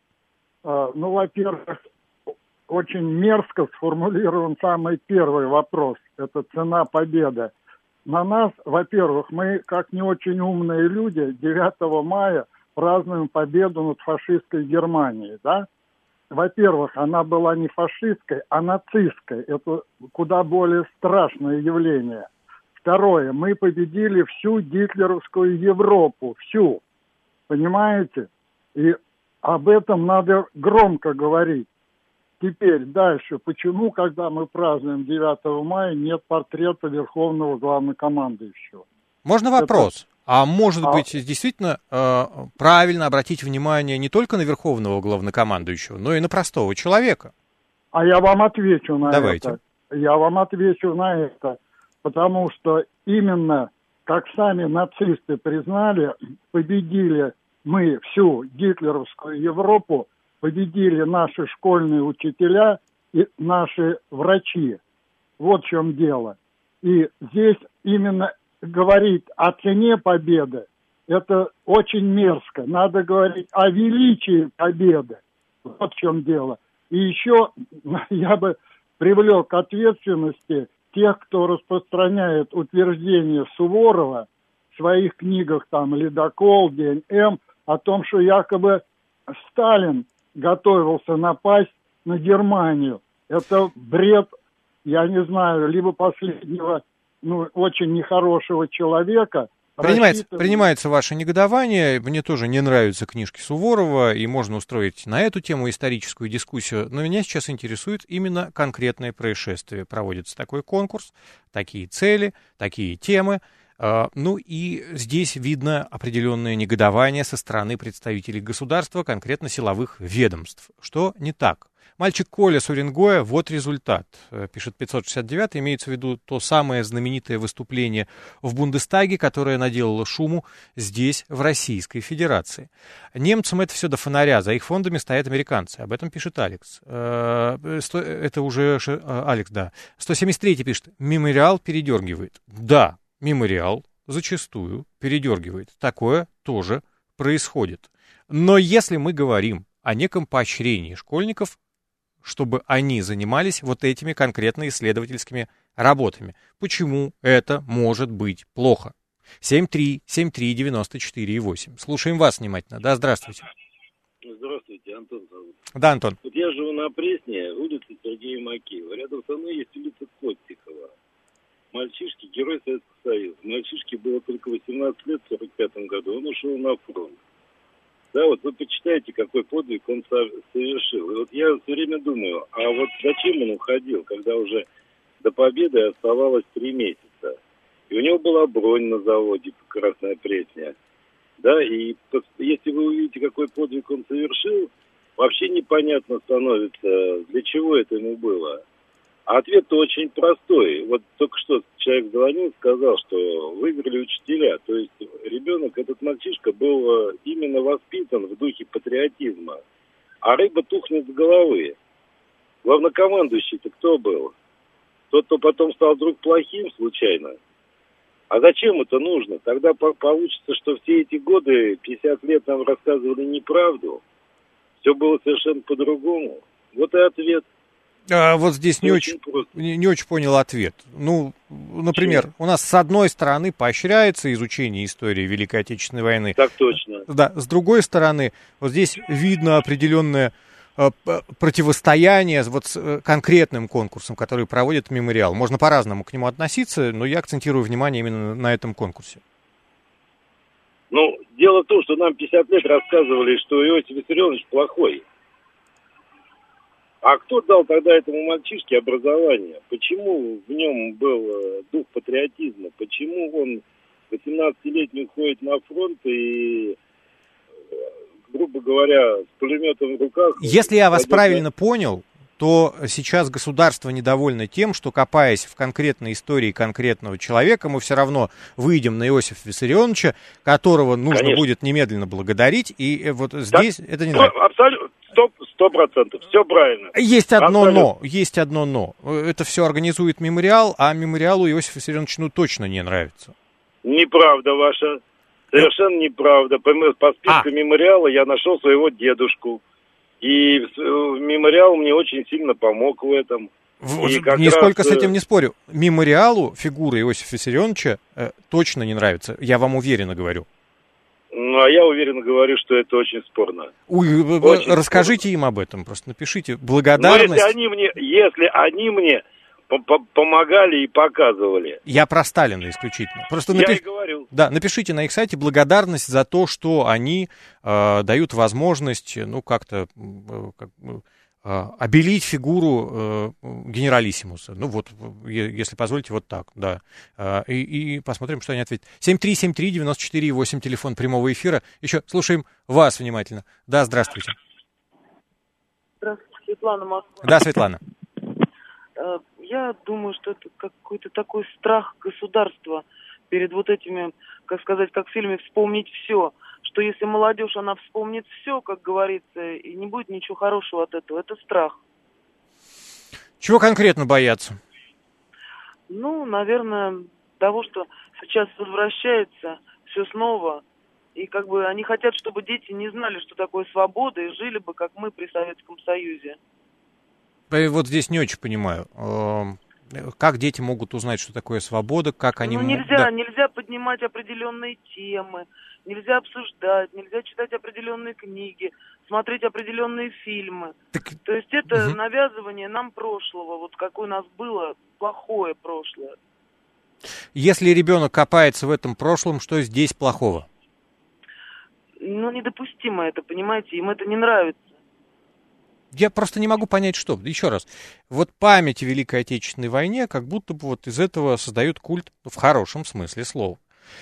А, ну, во-первых, очень мерзко сформулирован самый первый вопрос. Это цена победы. На нас, во-первых, мы, как не очень умные люди, девятого мая празднуем победу над фашистской Германией, да? Во-первых, она была не фашистской, а нацистской. Это куда более страшное явление. Второе, мы победили всю гитлеровскую Европу, всю. Понимаете? И об этом надо громко говорить. Теперь дальше. Почему, когда мы празднуем девятого мая, нет портрета Верховного Главнокомандующего? Можно вопрос? Это... А может а... быть, действительно э, правильно обратить внимание не только на Верховного Главнокомандующего, но и на простого человека? А я вам отвечу на Давайте. это. Я вам отвечу на это. Потому что именно, как сами нацисты признали, победили мы всю гитлеровскую Европу, победили наши школьные учителя и наши врачи. Вот в чем дело. И здесь именно говорить о цене победы, это очень мерзко. Надо говорить о величии победы. Вот в чем дело. И еще я бы привлек к ответственности тех, кто распространяет утверждение Суворова в своих книгах, там, «Ледокол», «День М», о том, что якобы Сталин готовился напасть на Германию. Это бред, я не знаю, либо последнего, ну, очень нехорошего человека. Принимается, рассчитывает... принимается ваше негодование. Мне тоже не нравятся книжки Суворова, и можно устроить на эту тему историческую дискуссию. Но меня сейчас интересует именно конкретное происшествие. Проводится такой конкурс, такие цели, такие темы. Ну и здесь видно определенное негодование со стороны представителей государства, конкретно силовых ведомств. Что не так? Мальчик Коля с Уренгоя, вот результат, пишет пятьсот шестьдесят девятый, имеется в виду то самое знаменитое выступление в Бундестаге, которое наделало шуму здесь, в Российской Федерации. Немцам это все до фонаря, за их фондами стоят американцы, об этом пишет Алекс. Это уже Алекс, да. сто семьдесят третий пишет, мемориал передергивает. Да. Мемориал зачастую передергивает. Такое тоже происходит. Но если мы говорим о неком поощрении школьников, чтобы они занимались вот этими конкретно исследовательскими работами, почему это может быть плохо? семь три семь три девяносто четыре восемь. Слушаем вас внимательно. Да, здравствуйте. Здравствуйте, Антон зовут. Да, Антон. Вот я живу на Пресне, улица Сергея Макеева. Рядом со мной есть улица Коттикова. Мальчишки, герой Советского Союза. Мальчишке было только восемнадцать лет в сорок пятом году. Он ушел на фронт. Да, вот вы почитайте, какой подвиг он совершил. И вот я все время думаю, а вот зачем он уходил, когда уже до победы оставалось три месяца? И у него была бронь на заводе «Красная Пресня». Да, и если вы увидите, какой подвиг он совершил, вообще непонятно становится, для чего это ему было. А ответ очень простой. Вот только что человек звонил, сказал, что выиграли учителя. То есть ребенок, этот мальчишка, был именно воспитан в духе патриотизма. А рыба тухнет с головы. Главнокомандующий-то кто был? Тот, кто потом стал вдруг плохим случайно. А зачем это нужно? Тогда по- получится, что все эти годы, пятьдесят лет нам рассказывали неправду. Все было совершенно по-другому. Вот и ответ. А, вот здесь не очень, не, не очень понял ответ. Ну, например, Чего? У нас с одной стороны поощряется изучение истории Великой Отечественной войны. Так точно. Да, с другой стороны, вот здесь видно определенное э, противостояние вот с конкретным конкурсом, который проводит мемориал. Можно по-разному к нему относиться, но я акцентирую внимание именно на этом конкурсе. Ну, дело в том, что нам пятьдесят лет рассказывали, что Иосиф Виссарионович плохой. А кто дал тогда этому мальчишке образование? Почему в нем был дух патриотизма? Почему он восемнадцатилетний уходит на фронт и, грубо говоря, с пулеметом в руках... Если я вас правильно на... понял, то сейчас государство недовольно тем, что, копаясь в конкретной истории конкретного человека, мы все равно выйдем на Иосифа Виссарионовича, которого нужно Конечно. Будет немедленно благодарить, и вот здесь так, это не нравится. Абсолютно. Сто процентов, все правильно. Есть одно Абсолютно. но, есть одно но. Это все организует мемориал, а мемориалу Иосифу Виссарионовичу ну, точно не нравится. Неправда ваша, совершенно неправда. По, по списку а. мемориала я нашел своего дедушку. И мемориал мне очень сильно помог в этом. В, нисколько раз... с этим не спорю. Мемориалу фигура Иосифа Виссарионовича э, точно не нравится, я вам уверенно говорю. Ну, а я уверенно говорю, что это очень спорно. Ой, очень расскажите спорно. Им об этом, просто напишите благодарность. Но если они мне, если они мне помогали и показывали. Я про Сталина исключительно. Просто напи... Я напи... и говорил. Да, напишите на их сайте благодарность за то, что они э, дают возможность, ну, как-то... Э, как, обелить фигуру э, генералиссимуса. Ну вот, если позволите, вот так, да. Э, и, и посмотрим, что они ответят. семь три семь три девяносто четыре восемь, телефон прямого эфира. Еще слушаем вас внимательно. Да, здравствуйте. Здравствуйте, Светлана, Москва. Да, Светлана. Я думаю, что это какой-то такой страх государства перед вот этими, как сказать, как в фильме «Вспомнить все», что если молодежь, она вспомнит все, как говорится, и не будет ничего хорошего от этого. Это страх. Чего конкретно бояться? Ну, наверное, того, что сейчас возвращается все снова. И как бы они хотят, чтобы дети не знали, что такое свобода, и жили бы, как мы при Советском Союзе. Я вот здесь не очень понимаю. как дети могут узнать, что такое свобода, как они... Ну, нельзя, да. нельзя поднимать определенные темы, нельзя обсуждать, нельзя читать определенные книги, смотреть определенные фильмы. Так... То есть это угу. навязывание нам прошлого, вот какое у нас было плохое прошлое. Если ребенок копается в этом прошлом, что здесь плохого? Ну, недопустимо это, понимаете, им это не нравится. Я просто не могу понять, что. Еще раз. Вот память о Великой Отечественной войне, как будто бы вот из этого создают культ в хорошем смысле слова.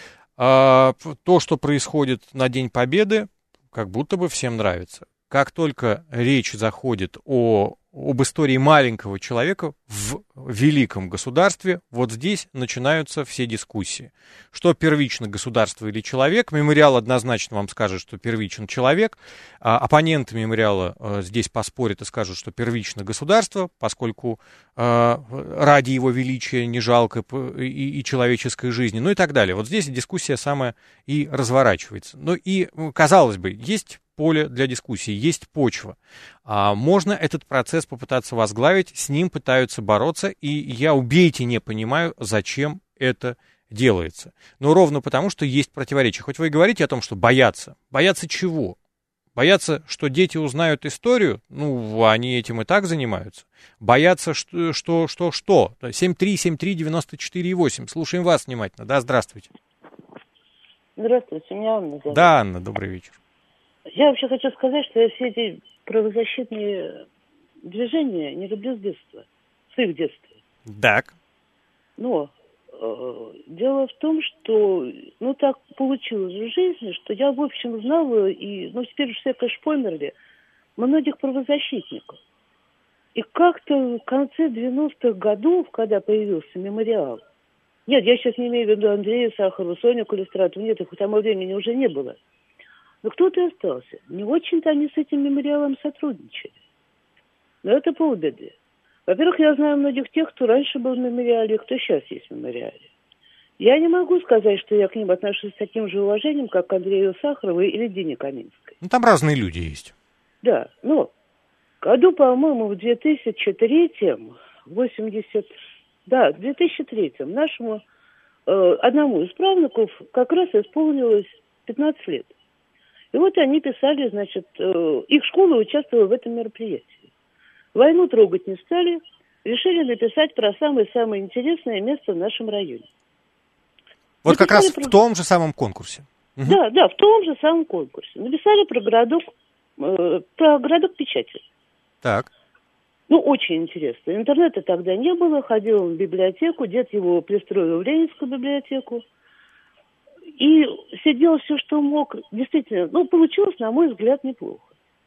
А, то, что происходит на День Победы, как будто бы всем нравится. Как только речь заходит о, об истории маленького человека в великом государстве, вот здесь начинаются все дискуссии. Что первично, государство или человек? Мемориал однозначно вам скажет, что первичен человек. А оппоненты мемориала а, здесь поспорят и скажут, что первично государство, поскольку а, ради его величия не жалко и, и человеческой жизни, ну и так далее. Вот здесь дискуссия самая и разворачивается. Ну и, казалось бы, есть поле для дискуссии, есть почва. А можно этот процесс попытаться возглавить, с ним пытаются бороться, и я, убейте, не понимаю, зачем это делается. Но ровно потому, что есть противоречия. Хоть вы и говорите о том, что боятся. Боятся чего? Боятся, что дети узнают историю? Ну, они этим и так занимаются. Боятся, что, что, что, что? семь три семь три девяносто четыре восемь. Слушаем вас внимательно. Да, здравствуйте. Здравствуйте, меня Анна зовут. Да, Анна, добрый вечер. Я вообще хочу сказать, что я все эти правозащитные движения не люблю с детства, с их детства. Так. Но э, дело в том, что, ну, так получилось в жизни, что я, в общем, знала, и, ну, теперь все, конечно, померли, многих правозащитников. И как-то в конце девяностых годов, когда появился мемориал, нет, я сейчас не имею в виду Андрея Сахарова, Соню Калистратову, нет, их к тому времени уже не было. Но кто-то остался. Не очень-то они с этим мемориалом сотрудничали. Но это полбеды. Во-первых, я знаю многих тех, кто раньше был в мемориале, кто сейчас есть в мемориале. Я не могу сказать, что я к ним отношусь с таким же уважением, как к Андрею Сахарову или Дине Каминской. Ну, там разные люди есть. Да, но году, по-моему, в две тысячи третьем, восемьдесят, да, в две тысячи третьем нашему э, одному из правнуков как раз исполнилось пятнадцать лет. И вот они писали, значит, э, их школа участвовала в этом мероприятии. Войну трогать не стали, решили написать про самое-самое интересное место в нашем районе. Вот написали как раз про... в том же самом конкурсе. Угу. Да, да, в том же самом конкурсе. Написали про городок, э, про городок печати. Так. Ну, очень интересно. Интернета тогда не было, ходил он в библиотеку, дед его пристроил в Ленинскую библиотеку. И сидел все, что мог. Действительно, ну, получилось, на мой взгляд, неплохо.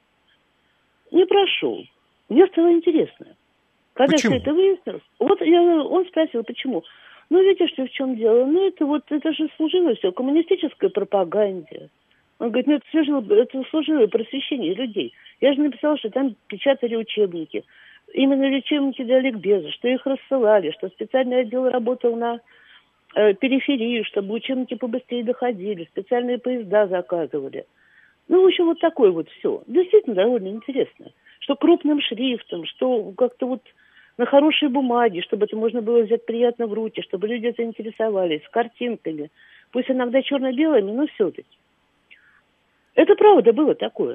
Не прошел. Мне стало интересно. Когда почему? Все это выяснилось, вот я, он спросил, почему. Ну, видишь, в чем дело? Ну, это вот, это же служило все коммунистической пропаганде. Он говорит, ну, это служило, это служило просвещению людей. Я же написал, что там печатали учебники. Именно учебники для ликбеза, что их рассылали, что специальный отдел работал на э, периферии, чтобы учебники побыстрее доходили, специальные поезда заказывали. Ну, в общем, вот такое вот все. Действительно, довольно интересно. Что крупным шрифтом, что как-то вот на хорошей бумаге, чтобы это можно было взять приятно в руки, чтобы люди заинтересовались, с картинками. Пусть иногда черно-белыми, но все-таки. Это правда было такое.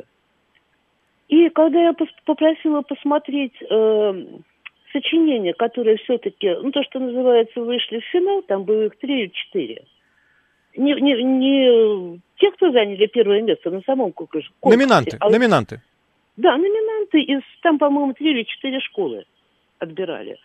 И когда я попросила посмотреть э, сочинения, которые все-таки, ну, то, что называется, вышли в финал, там было их три или четыре. Не, не, не те, кто заняли первое место на самом конкурсе. Номинанты, а, номинанты. Да, номинанты из, там, по-моему, три или четыре школы отбирали.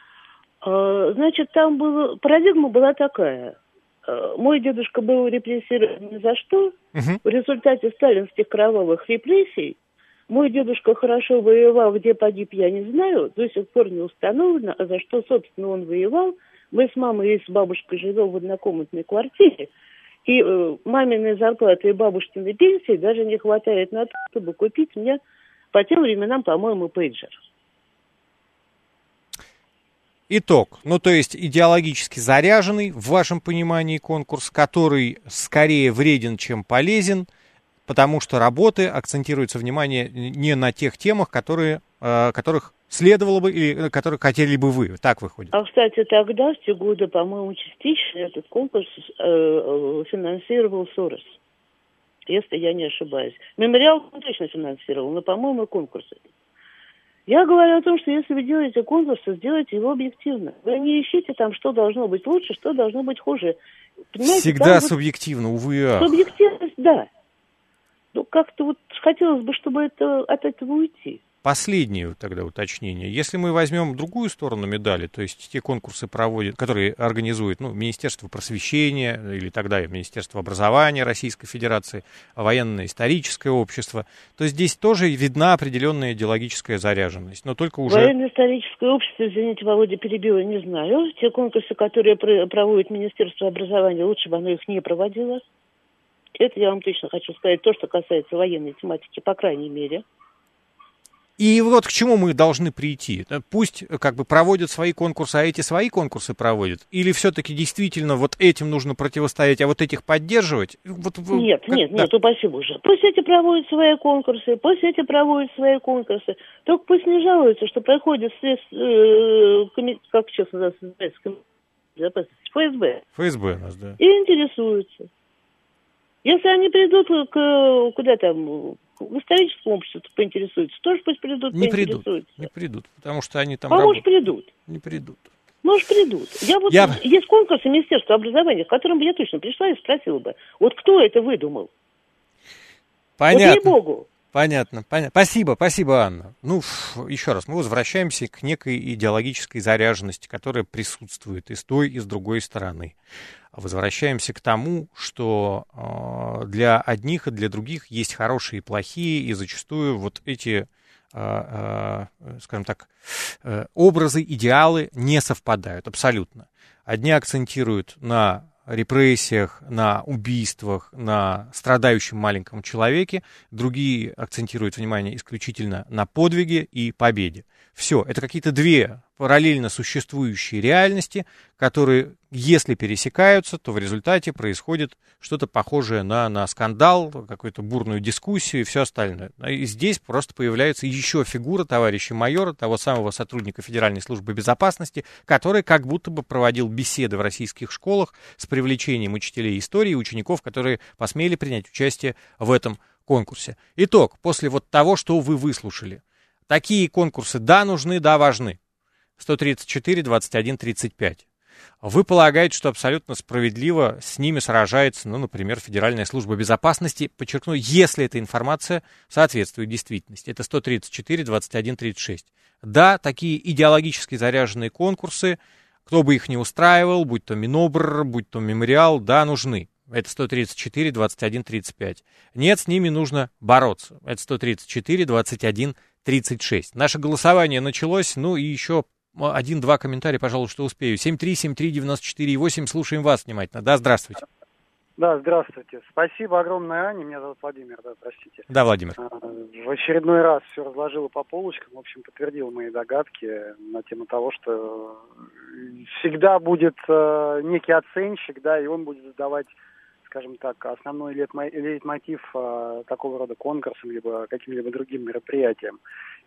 Э, значит, там было, парадигма была такая. Э, мой дедушка был репрессирован ни за что. Угу. В результате сталинских кровавых репрессий мой дедушка хорошо воевал, где погиб, я не знаю, до сих пор не установлено, а за что, собственно, он воевал. Мы с мамой и с бабушкой живем в однокомнатной квартире, и э, маминой зарплаты и бабушкиной пенсии даже не хватает на то, чтобы купить мне по тем временам, по-моему, пейджер. Итог. Ну, то есть идеологически заряженный, в вашем понимании, конкурс, который скорее вреден, чем полезен, потому что работы акцентируется внимание не на тех темах, которые, э, которых следовало бы или которые хотели бы вы? Так выходит. А, кстати, тогда, в те годы, по-моему, частично этот конкурс э, финансировал Сорос. Если я не ошибаюсь. Мемориал он точно финансировал, но, по-моему, конкурс. Я говорю о том, что если вы делаете конкурс, то сделайте его объективно. Вы не ищите там, что должно быть лучше, что должно быть хуже. Понимаете, всегда вот субъективно, увы. Ах. Субъективность, да. Ну, как-то вот хотелось бы, чтобы это, от этого уйти. Последнее тогда уточнение. Если мы возьмем другую сторону медали, то есть те конкурсы проводят, которые организует ну, Министерство просвещения или тогда Министерство образования Российской Федерации, военно-историческое общество, то здесь тоже видна определенная идеологическая заряженность, но только уже... Военно-историческое общество, извините, Володя, перебила, не знаю. Те конкурсы, которые проводит Министерство образования, лучше бы оно их не проводило. Это я вам точно хочу сказать, то, что касается военной тематики, по крайней мере. И вот к чему мы должны прийти. Пусть как бы проводят свои конкурсы, а эти свои конкурсы проводят. Или все-таки действительно вот этим нужно противостоять, а вот этих поддерживать? Вот, нет, как, нет, да. нет, упаси Боже. Пусть эти проводят свои конкурсы, пусть эти проводят свои конкурсы. Только пусть не жалуются, что проходит средств, э, коми... как сейчас называется, ФСБ. ФСБ у нас, да. И интересуются. Если они придут к, куда там, в историческом обществе поинтересуются, тоже пусть придут, не поинтересуются. Придут, не придут, потому что они там а работают. может придут. Не придут. Может придут. Я вот, я... Есть конкурсы Министерства образования, к которым бы я точно пришла и спросила бы, вот кто это выдумал? Понятно. Вот ей-богу. Понятно, понятно. Спасибо, спасибо, Анна. Ну, еще раз, мы возвращаемся к некой идеологической заряженности, которая присутствует и с той, и с другой стороны. Возвращаемся к тому, что э, для одних и для других есть хорошие и плохие, и зачастую вот эти, э, э, скажем так, э, образы, идеалы не совпадают абсолютно. Одни акцентируют на репрессиях, на убийствах, на страдающем маленьком человеке, другие акцентируют внимание исключительно на подвиге и победе. Все, это какие-то две параллельно существующие реальности, которые, если пересекаются, то в результате происходит что-то похожее на, на скандал, какую-то бурную дискуссию и все остальное. И здесь просто появляется еще фигура товарища майора, того самого сотрудника Федеральной службы безопасности, который как будто бы проводил беседы в российских школах с привлечением учителей истории и учеников, которые посмели принять участие в этом конкурсе. Итог, после вот того, что вы выслушали. Такие конкурсы, да, нужны, да, важны. сто тридцать четыре двадцать один тридцать пять. Вы полагаете, что абсолютно справедливо с ними сражается, ну, например, Федеральная служба безопасности, подчеркну, если эта информация соответствует действительности. Это сто тридцать четыре двадцать один тридцать шесть. Да, такие идеологически заряженные конкурсы, кто бы их ни устраивал, будь то Минобр, будь то Мемориал, да, нужны. Это сто тридцать четыре двадцать один тридцать пять. Нет, с ними нужно бороться. Это сто тридцать четыре двадцать один тридцать шесть. Наше голосование началось, ну и еще один-два комментария, пожалуй, что успею. семь три семь три девяносто четыре восемь, слушаем вас внимательно. Да, здравствуйте. Да, здравствуйте. Спасибо огромное, Ане. Меня зовут Владимир, да, простите. Да, Владимир. В очередной раз все разложила по полочкам, в общем, подтвердила мои догадки на тему того, что всегда будет некий оценщик, да, и он будет задавать, скажем так, основной лейтмотив такого рода конкурсам, либо каким-либо другим мероприятиям.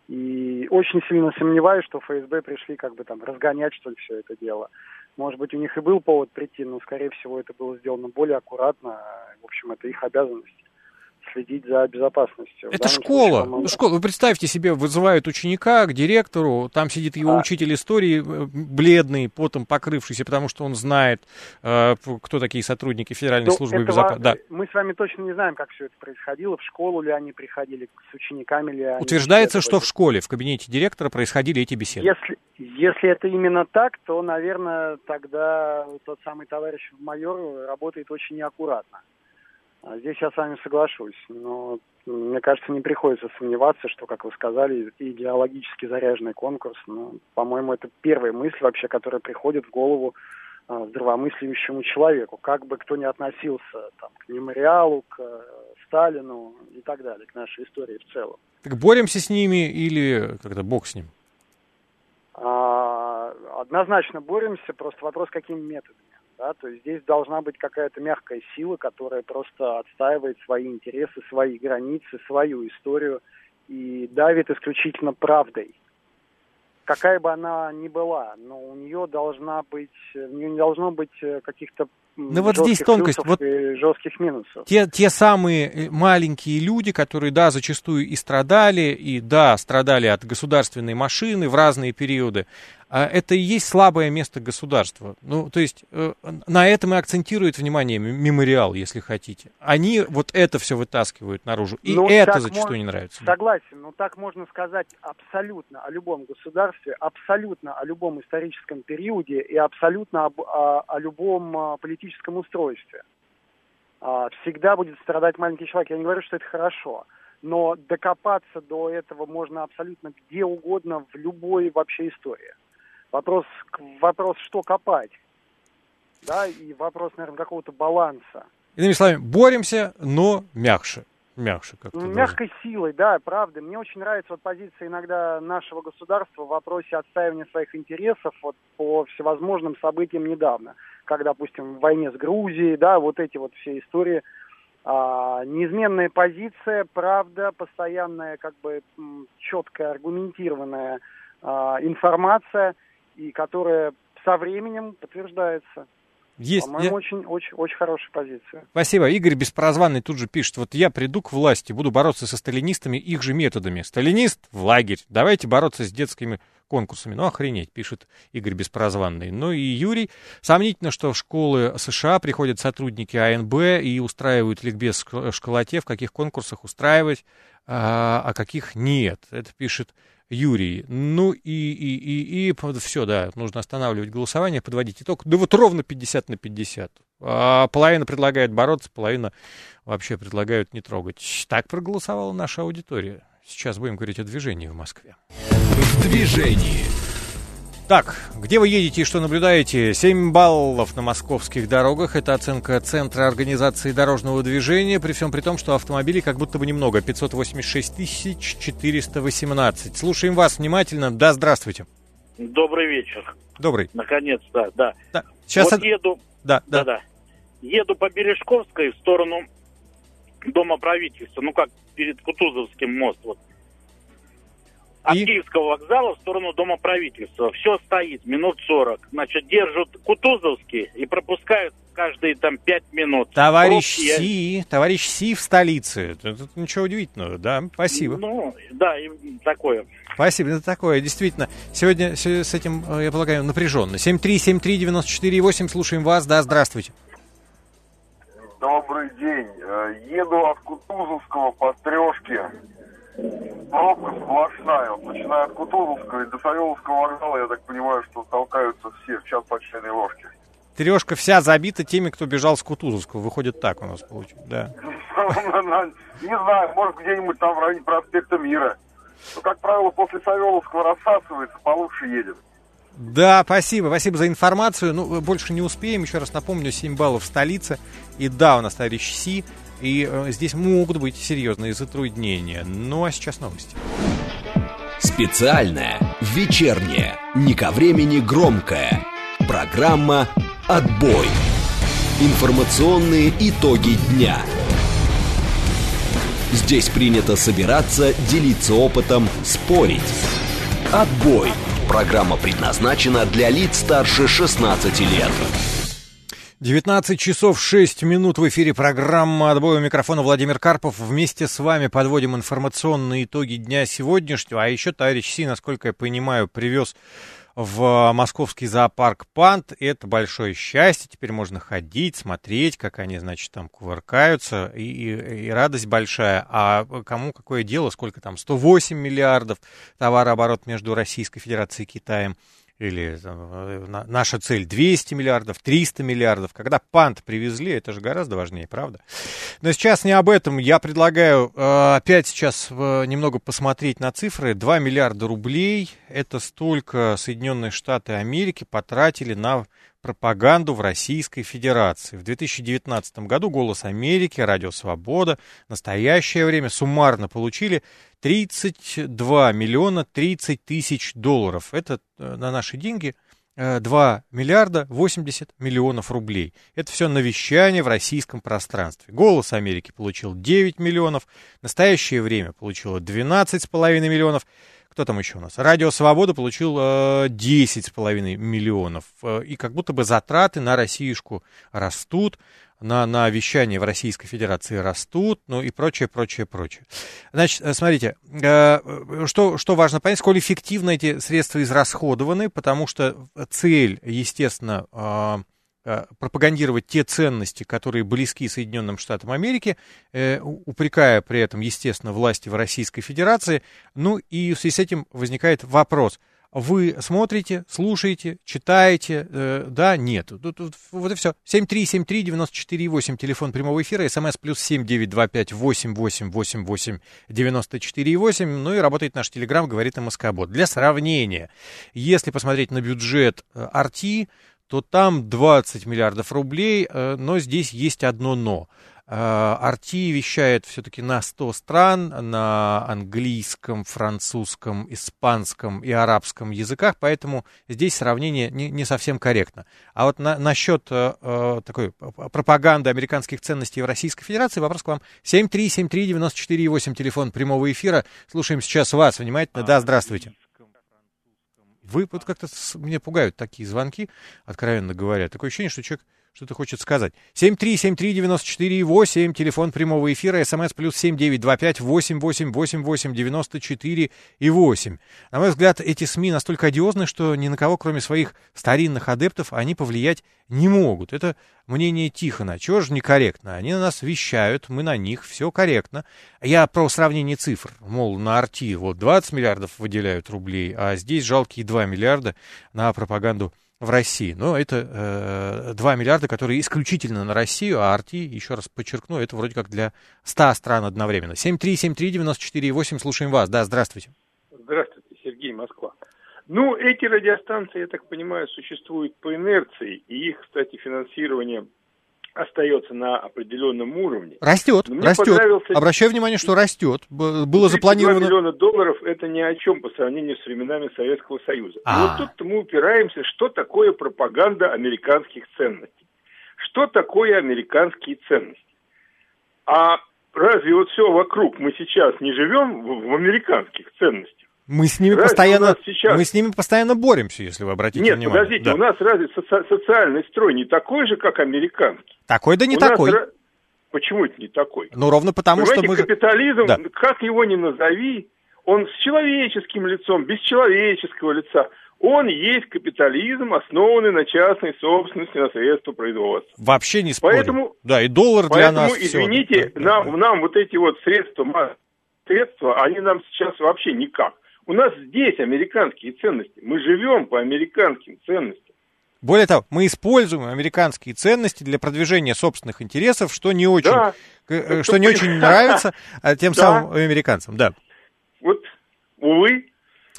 И очень сильно сомневаюсь, что ФСБ пришли как бы там разгонять, что ли, все это дело. Может быть, у них и был повод прийти, но, скорее всего, это было сделано более аккуратно. В общем, это их обязанность следить за безопасностью. Это школа. Случае, он... школа. Вы представьте себе, вызывают ученика к директору, там сидит его а. учитель истории, бледный, потом покрывшийся, потому что он знает, э, кто такие сотрудники Федеральной ну, службы безопасности. Да. Мы с вами точно не знаем, как все это происходило, в школу ли они приходили, с учениками ли они... Утверждается, что в школе, в кабинете директора происходили эти беседы. Если, если это именно так, то, наверное, тогда тот самый товарищ майор работает очень неаккуратно. Здесь я с вами соглашусь, но мне кажется, не приходится сомневаться, что, как вы сказали, идеологически заряженный конкурс, ну, по-моему, это первая мысль вообще, которая приходит в голову а, здравомыслящему человеку, как бы кто ни относился там, к Мемориалу, к а, Сталину и так далее, к нашей истории в целом. Так боремся с ними или как-то бог с ним? А, однозначно боремся, просто вопрос, какими методами. Да, то есть здесь должна быть какая-то мягкая сила, которая просто отстаивает свои интересы, свои границы, свою историю и давит исключительно правдой. какая бы она ни была, но у нее должна быть, у нее не должно быть каких-то ну, вот здесь тонкость, вот и жестких минусов. Те, те самые маленькие люди, которые, да, зачастую и страдали, и, да, страдали от государственной машины в разные периоды, это и есть слабое место государства. Ну, то есть на этом и акцентирует внимание мемориал, если хотите. Они вот это все вытаскивают наружу, и ну, это зачастую можно, не нравится. Согласен, но так можно сказать абсолютно о любом государстве, абсолютно о любом историческом периоде и абсолютно об, о, о любом политическом устройстве. Всегда будет страдать маленький человек. Я не говорю, что это хорошо, но докопаться до этого можно абсолютно где угодно в любой вообще истории. Вопрос, вопрос, что копать, да, и вопрос, наверное, какого-то баланса. Иными словами, боремся, но мягче. Мягче как-то. Ну, мягкой силой, да, правда. Мне очень нравится вот позиция иногда нашего государства в вопросе отстаивания своих интересов вот, по всевозможным событиям недавно. Как, допустим, в войне с Грузией, да, вот эти вот все истории. А, неизменная позиция, правда, постоянная, как бы, четкая, аргументированная а, информация, и которая со временем подтверждается. Есть, По-моему, я... очень, очень, очень хорошая позиция. Спасибо. Игорь Беспрозванный тут же пишет, вот я приду к власти, буду бороться со сталинистами их же методами. Сталинист в лагерь. Давайте бороться с детскими конкурсами. Ну, охренеть, пишет Игорь Беспрозванный. Ну и Юрий. Сомнительно, что в школы США приходят сотрудники А Н Б и устраивают ликбез в школоте, в каких конкурсах устраивать, а, а каких нет. Это пишет Юрий. Ну и, и, и, и все, да, нужно останавливать голосование, подводить итог. Да вот ровно пятьдесят на пятьдесят. А половина предлагает бороться, половина вообще предлагают не трогать. Так проголосовала наша аудитория. Сейчас будем говорить о движении в Москве. В движении. Так, где вы едете и что наблюдаете? семь баллов на московских дорогах. Это оценка Центра организации дорожного движения. При всем при том, что автомобилей как будто бы немного. пятьсот восемьдесят шесть тысяч четыреста восемнадцать. Слушаем вас внимательно. Да, здравствуйте. Добрый вечер. Добрый. Наконец-то, да. да. Сейчас вот от... еду... Да, да. Да, да. Еду по Бережковской в сторону Дома правительства. Ну, как перед Кутузовским мост, вот. От И? Киевского вокзала в сторону Дома правительства. Все стоит, минут сорок. Значит, держат Кутузовский и пропускают каждые там пять минут. Товарищ Пробки, Си, я... товарищ Си в столице. Тут ничего удивительного, да, спасибо. Ну, да, и такое. Спасибо, это такое, действительно. Сегодня с этим, я полагаю, напряженно. семь три семь три девяносто четыре восемь, слушаем вас, да, здравствуйте. Добрый день. Еду от Кутузовского по Стрёжке. Пробка сплошная. Вот, начиная от Кутузовского и до Савеловского вокзала, я так понимаю, что толкаются все в час по чайной ложке. Трешка вся забита теми, кто бежал с Кутузовского. Выходит, так у нас получилось, да. Не знаю, может, где-нибудь там в районе проспекта Мира. Но, как правило, после Савеловского рассасывается, получше едет. Да, спасибо, спасибо за информацию. Ну, больше не успеем. Еще раз напомню, семь баллов в столице. И да, у нас товарищ Си. И э, здесь могут быть серьезные затруднения. Ну, а сейчас новости. Специальная, вечерняя, не ко времени громкая. Программа «Отбой». Информационные итоги дня. Здесь принято собираться, делиться опытом, спорить. «Отбой». Программа предназначена для лиц старше шестнадцати лет. девятнадцать часов шесть минут в эфире программа «Отбой», у микрофона Владимир Карпов. Вместе с вами подводим информационные итоги дня сегодняшнего. А еще товарищ Си, насколько я понимаю, привез в московский зоопарк панд. Это большое счастье. Теперь можно ходить, смотреть, как они, значит, там кувыркаются. И, и, и радость большая. А кому какое дело? Сколько там? сто восемь миллиардов товарооборот между Российской Федерацией и Китаем. Или э, наша цель двести миллиардов, триста миллиардов. Когда панд привезли, это же гораздо важнее, правда? Но сейчас не об этом. Я предлагаю э, опять сейчас э, немного посмотреть на цифры. два миллиарда рублей. Это столько Соединенные Штаты Америки потратили на пропаганду в Российской Федерации. В две тысячи девятнадцатом году «Голос Америки», «Радио Свобода», «Настоящее время» суммарно получили тридцать два миллиона тридцать тысяч долларов. Это на наши деньги два миллиарда восемьдесят миллионов рублей. Это все на вещание в российском пространстве. «Голос Америки» получил девять миллионов, «Настоящее время» получило двенадцать с половиной миллионов. кто там еще у нас? Радио Свобода получил э, десять с половиной миллионов. Э, и как будто бы затраты на Россиюшку растут, на, на вещание в Российской Федерации растут, ну и прочее, прочее, прочее. Значит, смотрите, э, что, что важно понять, сколь эффективно эти средства израсходованы, потому что цель, естественно, э, пропагандировать те ценности, которые близки Соединенным Штатам Америки, э, упрекая при этом, естественно, власти в Российской Федерации. Ну и в связи с этим возникает вопрос. Вы смотрите, слушаете, читаете, э, да, нет. Тут, тут, вот и все. семь три семь три девять четыре восемь, телефон прямого эфира, смс плюс семь девять два пять восемь восемь восемь восемь девяносто четыре восемь. Ну и работает наш телеграм, говорит МСК-бот. Для сравнения, если посмотреть на бюджет ар ти, то там двадцать миллиардов рублей, но здесь есть одно «но». ар ти вещает все-таки на сто стран, на английском, французском, испанском и арабском языках, поэтому здесь сравнение не, не совсем корректно. А вот на, насчет э, такой пропаганды американских ценностей в Российской Федерации вопрос к вам. семь три семь три девять четыре восемь, телефон прямого эфира. Слушаем сейчас вас внимательно. Да, здравствуйте. Вы вот как-то меня пугают такие звонки, откровенно говоря. Такое ощущение, что человек что-то хочет сказать. семь три семь три девять четыре восемь, телефон прямого эфира, смс плюс семь девять два пять восемь восемь восемь восемь девяносто четыре и восемь. На мой взгляд, эти СМИ настолько одиозны, что ни на кого, кроме своих старинных адептов, они повлиять не могут. Это мнение Тихона. Чего же некорректно? Они на нас вещают, мы на них, все корректно. Я про сравнение цифр. Мол, на ар ти вот двадцать миллиардов выделяют рублей, а здесь жалкие два миллиарда на пропаганду в России. Но это э, два миллиарда, которые исключительно на Россию, а ар ти, еще раз подчеркну, это вроде как для ста стран одновременно. семь три семь три девять четыре восемь, слушаем вас. Да, здравствуйте. Здравствуйте, Сергей, Москва. Ну, эти радиостанции, я так понимаю, существуют по инерции, и их, кстати, финансирование остается на определенном уровне. Растет, растет. Понравился... Обращаю внимание, что растет. Было запланировано... два миллиона долларов – это ни о чем по сравнению с временами Советского Союза. А. И вот тут мы упираемся, что такое пропаганда американских ценностей. Что такое американские ценности? А разве вот все вокруг мы сейчас не живем в, в американских ценностях? Мы с ними разве постоянно, сейчас... мы с ними постоянно боремся, если вы обратите Нет, внимание. Нет, подождите, да. У нас разве соци- социальный строй не такой же, как американский? Такой, да не у такой. Нас... Почему это не такой? Ну, ровно потому, Понимаете, что мы... капитализм, да. как его ни назови, он с человеческим лицом, без человеческого лица. Он есть капитализм, основанный на частной собственности, на средства производства. Вообще не спорю. Поэтому, да, и доллар для нас... Поэтому, извините, все. нам, да. нам вот эти вот средства, средства, они нам сейчас вообще никак. У нас здесь американские ценности. Мы живем по американским ценностям. Более того, мы используем американские ценности для продвижения собственных интересов, что не очень, да. что, что не очень нравится тем да. самым американцам. Да. Вот, увы.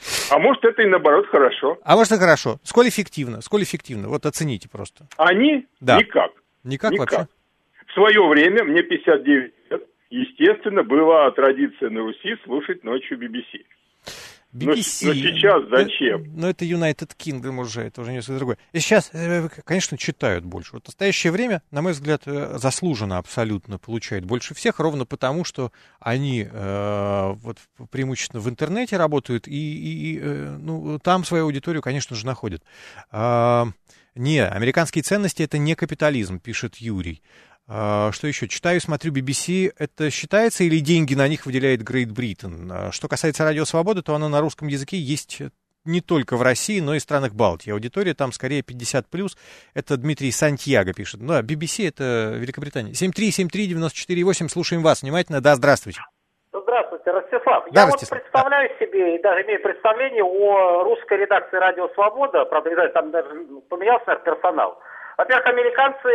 А может, это и наоборот хорошо. А может, это хорошо. Сколь эффективно? Сколь эффективно? Вот оцените просто. Они? Да. Никак. Никак. Никак вообще? В свое время, мне пятьдесят девять лет, естественно, была традиция на Руси слушать ночью би би си. би би си. Но, но сейчас зачем? Но, но это United Kingdom уже, это уже несколько другое. И сейчас, конечно, читают больше. Вот в настоящее время, на мой взгляд, заслуженно абсолютно получают больше всех, ровно потому, что они э, вот преимущественно в интернете работают и, и э, ну, там свою аудиторию, конечно же, находят. А, не, американские ценности — это не капитализм, пишет Юрий. Что еще? Читаю, смотрю би би си. Это считается или деньги на них выделяет Great Britain? Что касается Радио Свобода, то оно на русском языке есть не только в России, но и в странах Балтии. Аудитория там скорее пятьдесят плюс. Это Дмитрий Сантьяго пишет. Ну, а би би си это Великобритания. семь три семь три девять четыре восемь. Слушаем вас внимательно. Да, здравствуйте. Здравствуйте, Ростислав. Да, Я Ростислав. вот представляю себе, и даже имею представление о русской редакции Радио Свобода. Правда, там даже поменялся персонал. Во-первых, американцы,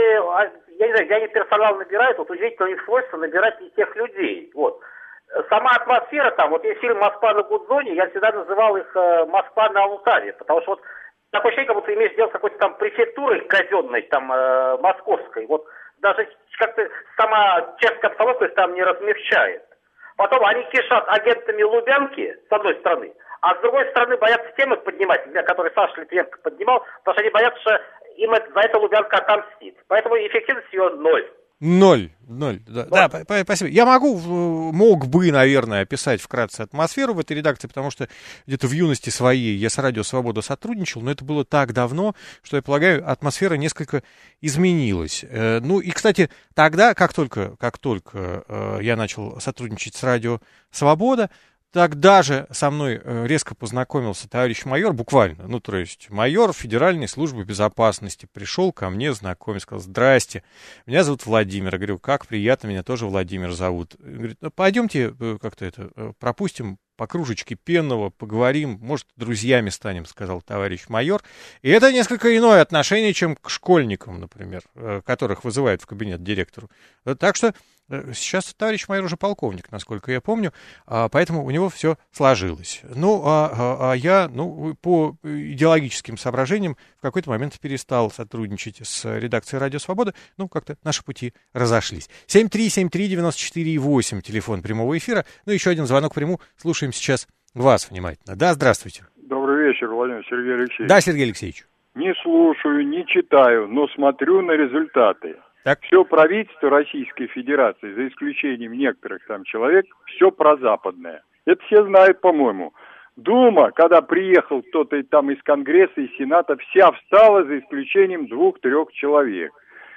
я не знаю, где они персонал набирают, вот удивительно у них свойство набирать не тех людей. Вот. Сама атмосфера там, вот есть фильм «Москва на Гудзоне», я всегда называл их э, «Москва на Алтаре», потому что вот такое ощущение, как будто имеешь дело с какой-то там префектурой казенной, там, э, московской. Вот даже как-то сама чешская обстановка их там не размягчает. Потом они кишат агентами Лубянки, с одной стороны, а с другой стороны боятся темы поднимать, которые Саша Литвиненко поднимал, потому что они боятся, что им это, за это Лубянка отомстит. Поэтому эффективность ее ноль. Ноль. Ноль, да, да. Да, спасибо. Я могу, мог бы, наверное, описать вкратце атмосферу в этой редакции, потому что где-то в юности своей я с Радио Свобода сотрудничал, но это было так давно, что, я полагаю, атмосфера несколько изменилась. Ну и, кстати, тогда, как только, как только я начал сотрудничать с Радио Свобода, тогда же со мной резко познакомился товарищ майор, буквально, ну, то есть майор Федеральной службы безопасности пришел ко мне знакомиться, сказал: здрасте, меня зовут Владимир. Я говорю: как приятно, меня тоже Владимир зовут. Говорит: ну, пойдемте как-то это пропустим по кружечке пенного, поговорим, может, друзьями станем, сказал товарищ майор. И это несколько иное отношение, чем к школьникам, например, которых вызывают в кабинет директору. Так что сейчас товарищ майор уже полковник, насколько я помню, поэтому у него все сложилось. Ну, а, а я, ну, по идеологическим соображениям в какой-то момент перестал сотрудничать с редакцией «Радио Свобода». Ну, как-то наши пути разошлись. семь три семь три девять четыре восемь, телефон прямого эфира. Ну, еще один звонок приму. Слушаем сейчас вас внимательно. Да, здравствуйте. Добрый вечер, Владимир, Сергей Алексеевич. Да, Сергей Алексеевич. Не слушаю, не читаю, но смотрю на результаты. Так. Все правительство Российской Федерации, за исключением некоторых там человек, все прозападное. Это все знают, по-моему. Дума, когда приехал кто-то там из Конгресса и Сената, вся встала за исключением двух-трех человек.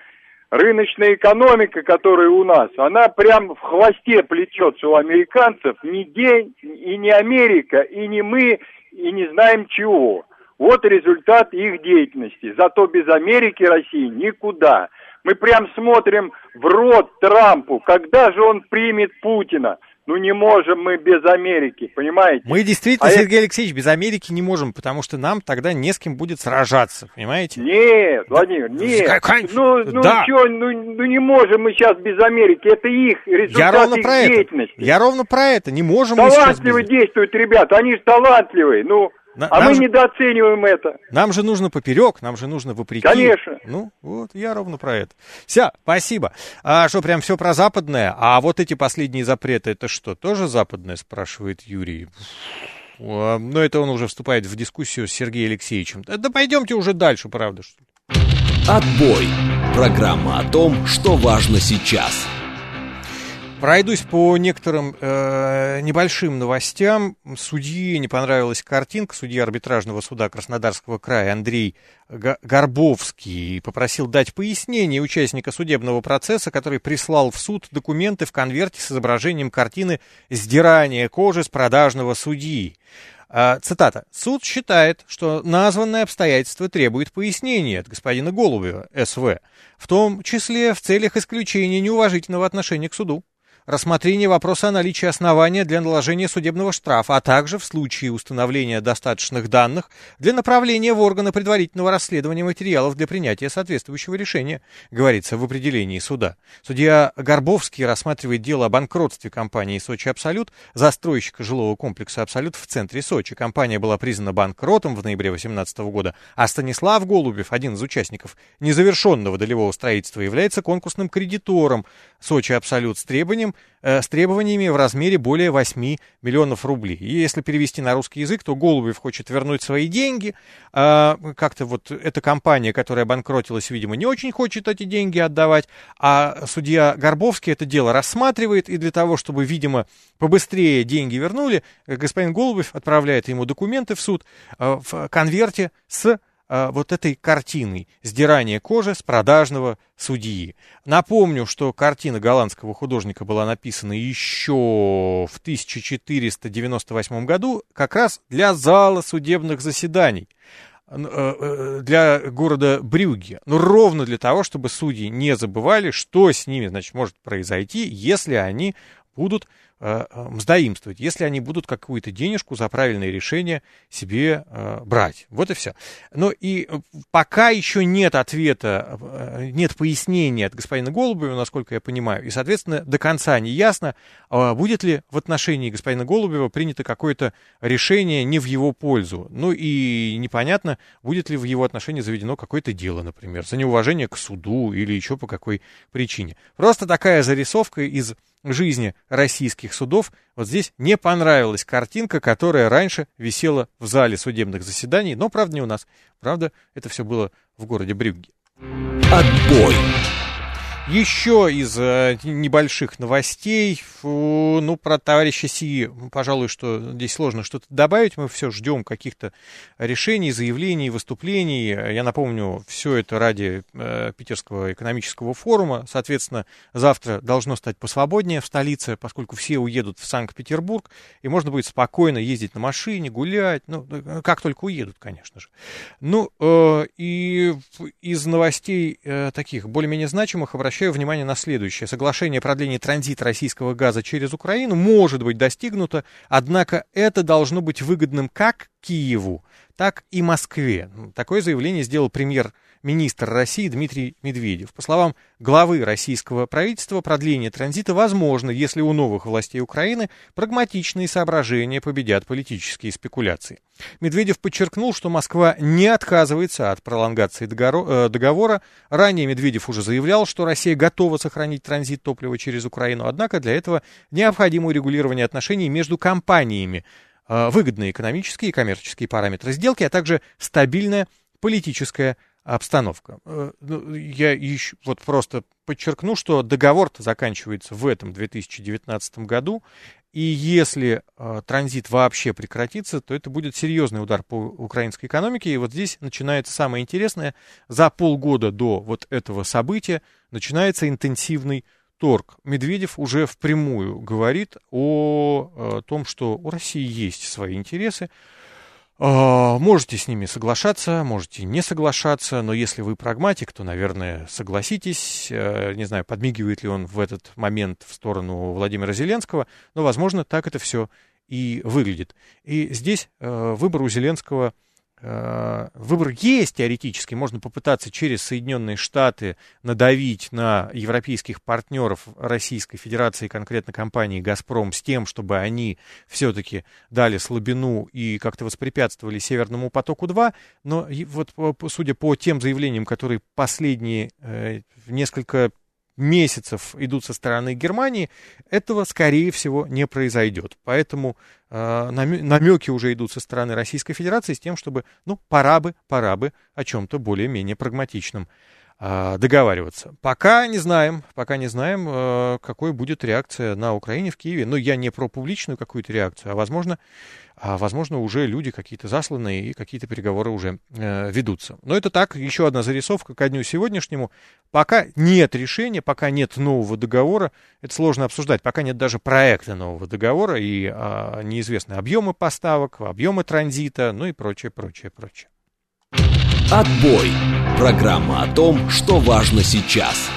Рыночная экономика, которая у нас, она прям в хвосте плетется у американцев. Ни день, и не Америка, и не мы, и не знаем чего. Вот результат их деятельности. Зато без Америки России никуда. Мы прям смотрим в рот Трампу, когда же он примет Путина. Ну не можем мы без Америки, понимаете? Мы действительно, а Сергей это... Алексеевич, без Америки не можем, потому что нам тогда не с кем будет сражаться, понимаете? Нет, Владимир, нет. Как... Ну, ну, да. чё, ну, ну не можем мы сейчас без Америки, это их результат, Я ровно их про деятельности. Это. Я ровно про это, не можем мы сейчас без... Талантливые действуют ребята, они же талантливые, ну... На, а мы же, недооцениваем это. Нам же нужно поперек, нам же нужно вопреки. Конечно. Ну, вот, я ровно про это. Все, спасибо. А что, прям все про западное? А вот эти последние запреты, это что, тоже западное, спрашивает Юрий. Но это он уже вступает в дискуссию с Сергеем Алексеевичем. Да, да пойдемте уже дальше, правда, что ли. Отбой. Программа о том, что важно сейчас. Пройдусь по некоторым э, небольшим новостям. Судье не понравилась картинка. Судья арбитражного суда Краснодарского края Андрей Горбовский попросил дать пояснение участника судебного процесса, который прислал в суд документы в конверте с изображением картины «Сдирание кожи с продажного судьи». Цитата. «Суд считает, что названное обстоятельство требует пояснения от господина Голубева, СВ, в том числе в целях исключения неуважительного отношения к суду, рассмотрение вопроса о наличии основания для наложения судебного штрафа, а также в случае установления достаточных данных для направления в органы предварительного расследования материалов для принятия соответствующего решения», говорится в определении суда. Судья Горбовский рассматривает дело о банкротстве компании «Сочи Абсолют», застройщика жилого комплекса «Абсолют» в центре Сочи. Компания была признана банкротом в ноябре две тысячи восемнадцатого года, а Станислав Голубев, один из участников незавершенного долевого строительства, является конкурсным кредитором «Сочи Абсолют» с требованием с требованиями в размере более восьми миллионов рублей. И если перевести на русский язык, то Голубев хочет вернуть свои деньги. А, как-то вот эта компания, которая банкротилась, видимо, не очень хочет эти деньги отдавать. А судья Горбовский это дело рассматривает. И для того, чтобы, видимо, побыстрее деньги вернули, господин Голубев отправляет ему документы в суд а, в конверте с вот этой картиной «Сдирание кожи с продажного судьи». Напомню, что картина голландского художника была написана еще в тысяча четыреста девяносто восьмом году как раз для зала судебных заседаний для города Брюгге. Ну, ровно для того, чтобы судьи не забывали, что с ними, значит, может произойти, если они будут э, мздоимствовать, если они будут какую-то денежку за правильное решение себе э, брать. Вот и все. Но и пока еще нет ответа, э, нет пояснения от господина Голубева, насколько я понимаю, и, соответственно, до конца не ясно, э, будет ли в отношении господина Голубева принято какое-то решение не в его пользу. Ну и непонятно, будет ли в его отношении заведено какое-то дело, например, за неуважение к суду или еще по какой причине. Просто такая зарисовка из жизни российских судов. Вот здесь не понравилась картинка, которая раньше висела в зале судебных заседаний, но, правда, не у нас. Правда, это все было в городе Брюгге. Отбой. Еще из э, небольших новостей, фу, ну, про товарища Си, пожалуй, что здесь сложно что-то добавить, мы все ждем каких-то решений, заявлений, выступлений. Я напомню, все это ради э, Питерского экономического форума, соответственно, завтра должно стать посвободнее в столице, поскольку все уедут в Санкт-Петербург, и можно будет спокойно ездить на машине, гулять, ну, как только уедут, конечно же. Ну, э, и из новостей э, таких более-менее значимых обращаюсь Обращаю внимание на следующее. Соглашение о продлении транзита российского газа через Украину может быть достигнуто, однако это должно быть выгодным как Киеву, так и Москве. Такое заявление сделал премьер-министр России Дмитрий Медведев. По словам главы российского правительства, продление транзита возможно, если у новых властей Украины прагматичные соображения победят политические спекуляции. Медведев подчеркнул, что Москва не отказывается от пролонгации договора. Ранее Медведев уже заявлял, что Россия готова сохранить транзит топлива через Украину, однако для этого необходимо урегулирование отношений между компаниями, выгодные экономические и коммерческие параметры сделки, а также стабильная политическая обстановка. Я еще вот просто подчеркну, что договор-то заканчивается в этом две тысячи девятнадцатом году, и если э, транзит вообще прекратится, то это будет серьезный удар по украинской экономике, и вот здесь начинается самое интересное. За полгода до вот этого события начинается интенсивный торг. Медведев уже впрямую говорит о, о том, что у России есть свои интересы. Можете с ними соглашаться, можете не соглашаться, но если вы прагматик, то, наверное, согласитесь. Не знаю, подмигивает ли он в этот момент в сторону Владимира Зеленского, но, возможно, так это все и выглядит. И здесь выбор у Зеленского... Выбор есть теоретически, можно попытаться через Соединенные Штаты надавить на европейских партнеров Российской Федерации, конкретно компании «Газпром», с тем, чтобы они все-таки дали слабину и как-то воспрепятствовали «Северному потоку-два», но вот судя по тем заявлениям, которые последние э, несколько месяцев идут со стороны Германии, этого, скорее всего, не произойдет. Поэтому э, намеки уже идут со стороны Российской Федерации с тем, чтобы, ну, пора бы, пора бы о чем-то более-менее прагматичном э, договариваться. Пока не знаем, пока не знаем, э, какой будет реакция на Украине в Киеве. Но я не про публичную какую-то реакцию, а, возможно, а, возможно, уже люди какие-то засланные и какие-то переговоры уже э, ведутся. Но это так, еще одна зарисовка ко дню сегодняшнему. Пока нет решения, пока нет нового договора, это сложно обсуждать, пока нет даже проекта нового договора и а, неизвестны объемы поставок, объемы транзита, ну и прочее, прочее, прочее. Отбой. Программа о том, что важно сейчас.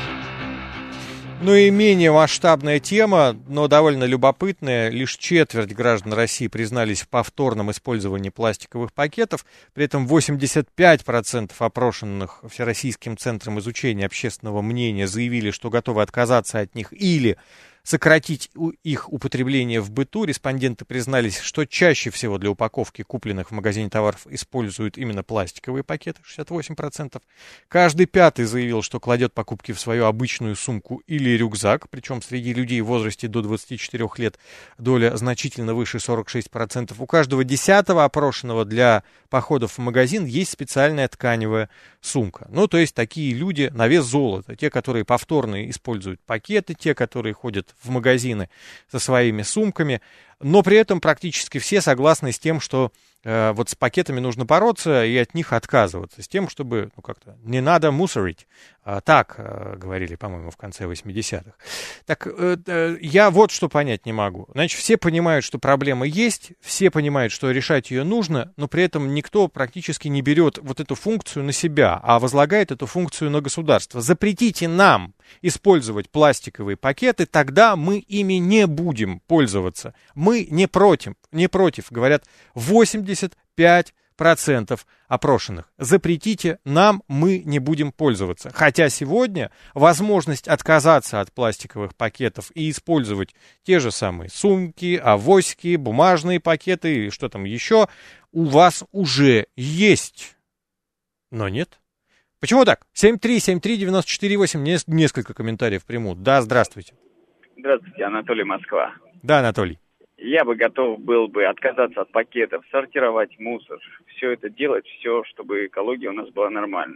Ну и менее масштабная тема, но довольно любопытная. Лишь четверть граждан России признались в повторном использовании пластиковых пакетов. При этом восемьдесят пять процентов опрошенных Всероссийским центром изучения общественного мнения заявили, что готовы отказаться от них или сократить их употребление в быту. Респонденты признались, что чаще всего для упаковки купленных в магазине товаров используют именно пластиковые пакеты, шестьдесят восемь процентов. Каждый пятый заявил, что кладет покупки в свою обычную сумку или рюкзак, причем среди людей в возрасте до двадцати четырёх лет доля значительно выше сорок шесть процентов. У каждого десятого опрошенного для походов в магазин есть специальная тканевая сумка. Ну, то есть такие люди на вес золота. Те, которые повторно используют пакеты, те, которые ходят в магазины со своими сумками, но при этом практически все согласны с тем, что э, вот с пакетами нужно бороться и от них отказываться, с тем, чтобы, ну, как-то не надо мусорить. А, так э, говорили, по-моему, в конце восьмидесятых. Так э, э, я вот что понять не могу. Значит, все понимают, что проблема есть, все понимают, что решать ее нужно, но при этом никто практически не берет вот эту функцию на себя, а возлагает эту функцию на государство. Запретите нам использовать пластиковые пакеты, тогда мы ими не будем пользоваться. Мы не против, не против, говорят восемьдесят пять процентов опрошенных. Запретите нам, мы не будем пользоваться. Хотя сегодня возможность отказаться от пластиковых пакетов и использовать те же самые сумки, авоськи, бумажные пакеты и что там еще, у вас уже есть. Но нет. Почему так? семь три семь три девять четыре восемь, несколько комментариев приму. Да, здравствуйте. Здравствуйте, Анатолий, Москва. Да, Анатолий. Я бы готов был бы отказаться от пакетов, сортировать мусор, все это делать, все, чтобы экология у нас была нормальной.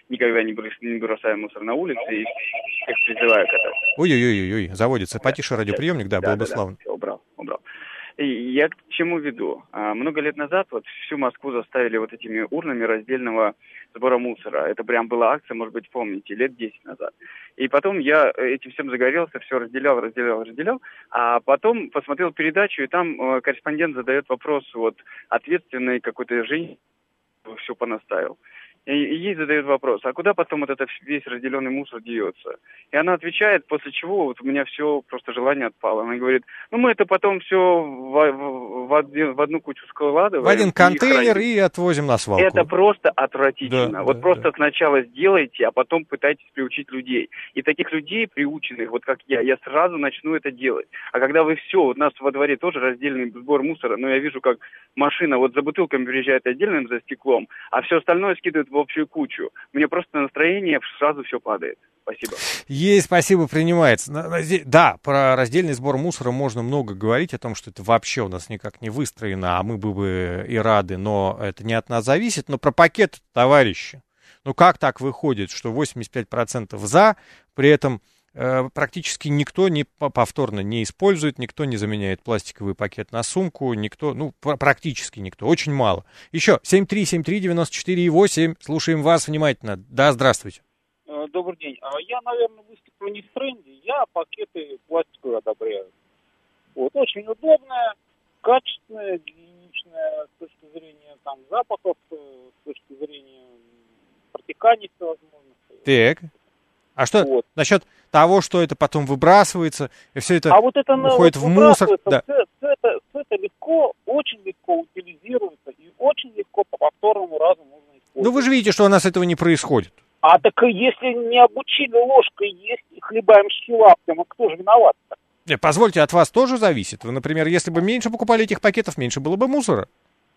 никогда не брос- не бросаем мусор на улице и всех призываю к этому. Ой-ой-ой, заводится. Потише радиоприемник, да, да, было бы да, славно. Да, убрал, убрал. И я к чему веду? А, много лет назад вот всю Москву заставили вот этими урнами раздельного сбора мусора. Это прям была акция, может быть, помните, лет десять назад. И потом я этим всем загорелся, все разделял, разделял, разделял. А потом посмотрел передачу, и там э, корреспондент задает вопрос вот ответственной какой-то женщине, все понаставил. И, и ей задают вопрос, а куда потом вот этот весь разделенный мусор деется? И она отвечает, после чего вот у меня все, просто желание отпало. Она говорит, ну мы это потом все в, в, в, один, в одну кучу складываем. В один контейнер и, и отвозим на свалку. Это просто отвратительно. Да, вот да, просто да. сначала сделайте, а потом пытайтесь приучить людей. И таких людей приученных, вот как я, я сразу начну это делать. А когда вы все, у нас во дворе тоже раздельный сбор мусора, но я вижу, как машина вот за бутылками приезжает отдельным за стеклом, а все остальное скидывает в общую кучу. Мне просто настроение сразу все падает. Спасибо. Есть, спасибо, принимается. Да, про раздельный сбор мусора можно много говорить, о том, что это вообще у нас никак не выстроено, а мы бы, бы и рады, но это не от нас зависит. Но про пакет, товарищи, ну как так выходит, что восемьдесят пять процентов за, при этом э, практически никто не, повторно не использует, никто не заменяет пластиковый пакет на сумку, никто, ну практически никто, очень мало. Еще семь три семь три девяносто четыре восемь, слушаем вас внимательно. Да, здравствуйте. Добрый день. Я, наверное, выступлю не в тренде. Я пакеты пластиковые одобряю. Вот, очень удобная, качественная, гигиеничная с точки зрения там, запахов, с точки зрения протекания всевозможных. Так. А что вот. Насчет того, что это потом выбрасывается, и все это, а вот это уходит в мусор? Да. Все, все, это, все это легко, очень легко утилизируется и очень легко по повторному разу можно использовать. Ну вы же видите, что у нас этого не происходит. А так если не обучили ложкой есть и хлебаемщики лаптем, а кто же виноват-то? Не, позвольте, от вас тоже зависит. Вы, например, если бы меньше покупали этих пакетов, меньше было бы мусора.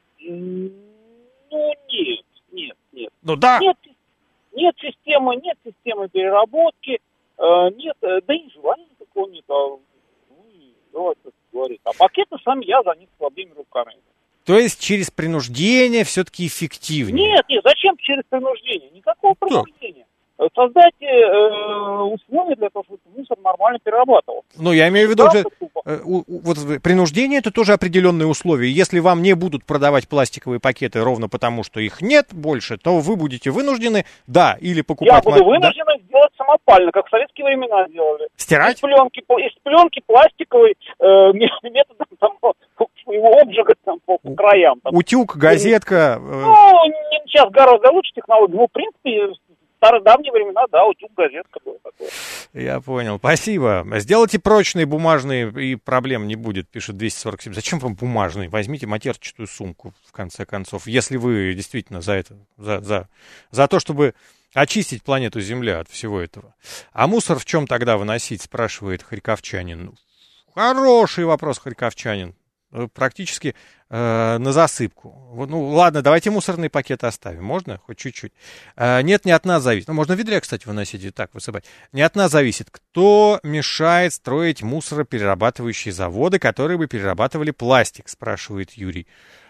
Ну, нет, нет, нет. Ну да. Нет, нет системы, нет системы переработки, э, нет, да и желания такого нет. А, ну, давайте говорить. А пакеты сами я за них слабыми руками. То есть через принуждение все-таки эффективнее? Нет, нет, зачем через принуждение? Никакого принуждения. Создайте э, условия для того, чтобы мусор нормально перерабатывал. Ну, я имею в виду, что э, у, вот принуждение — это тоже определенные условия. Если вам не будут продавать пластиковые пакеты ровно потому, что их нет больше, то вы будете вынуждены, да, или покупать... Я буду вынужден да? сделать самопально, как в советские времена делали. Стирать? Из пленки, из пленки пластиковой э, методом там, его обжига там, по, по краям. Там. Утюг, газетка... Э... Ну, сейчас гораздо лучше технологии. Ну, в принципе... В стародавние времена, да, утюг, газетка была такое. Я понял, спасибо. Сделайте прочные бумажные, и проблем не будет, пишет двести сорок семь. Зачем вам бумажные? Возьмите матерчатую сумку, в конце концов, если вы действительно за это, за, за, за то, чтобы очистить планету Земля от всего этого. А мусор в чем тогда выносить, спрашивает харьковчанин. Хороший вопрос, харьковчанин. Практически э, на засыпку. Ну, ладно, давайте мусорные пакеты оставим. Можно? Хоть чуть-чуть. Э, нет, не от нас зависит. Ну, можно в ведре, кстати, выносить и так высыпать. Не от нас зависит. Кто мешает строить мусороперерабатывающие заводы, которые бы перерабатывали пластик, спрашивает Юрий.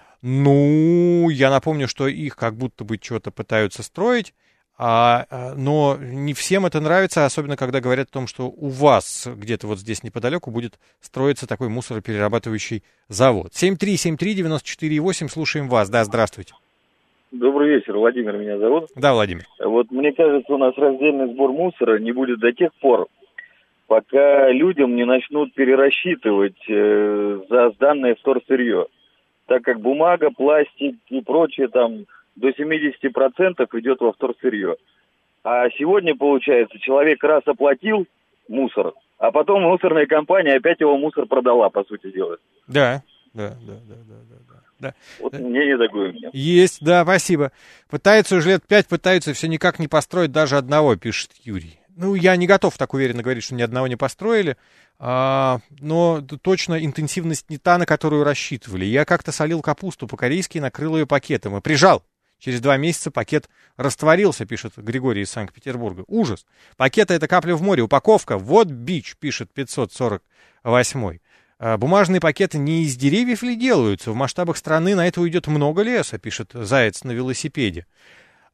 Ну, я напомню, что их как будто бы что-то пытаются строить. А, но не всем это нравится, особенно когда говорят о том, что у вас где-то вот здесь неподалеку будет строиться такой мусороперерабатывающий завод. семь три семь три девяносто четыре восемь, слушаем вас. Да, здравствуйте. Добрый вечер, Владимир меня зовут. Да, Владимир. Вот мне кажется, у нас раздельный сбор мусора не будет до тех пор, пока людям не начнут перерасчитывать э, за сданное вторсырье. Так как бумага, пластик и прочее там... до семьдесят процентов идет во вторсырье. А сегодня, получается, человек раз оплатил мусор, а потом мусорная компания опять его мусор продала, по сути дела. Да, да, да, да, да, да. да. Вот мнение такое у меня. Есть, да, спасибо. Пытаются уже лет пять, пытаются, все никак не построить даже одного, пишет Юрий. Ну, я не готов так уверенно говорить, что ни одного не построили, а, но точно интенсивность не та, на которую рассчитывали. Я как-то солил капусту по-корейски и накрыл ее пакетом и прижал. Через два месяца пакет растворился, пишет Григорий из Санкт-Петербурга. Ужас. Пакеты — это капля в море. Упаковка — вот бич, пишет пятьсот сорок восемь. Бумажные пакеты не из деревьев ли делаются? В масштабах страны на это уйдет много леса, пишет Заяц на велосипеде.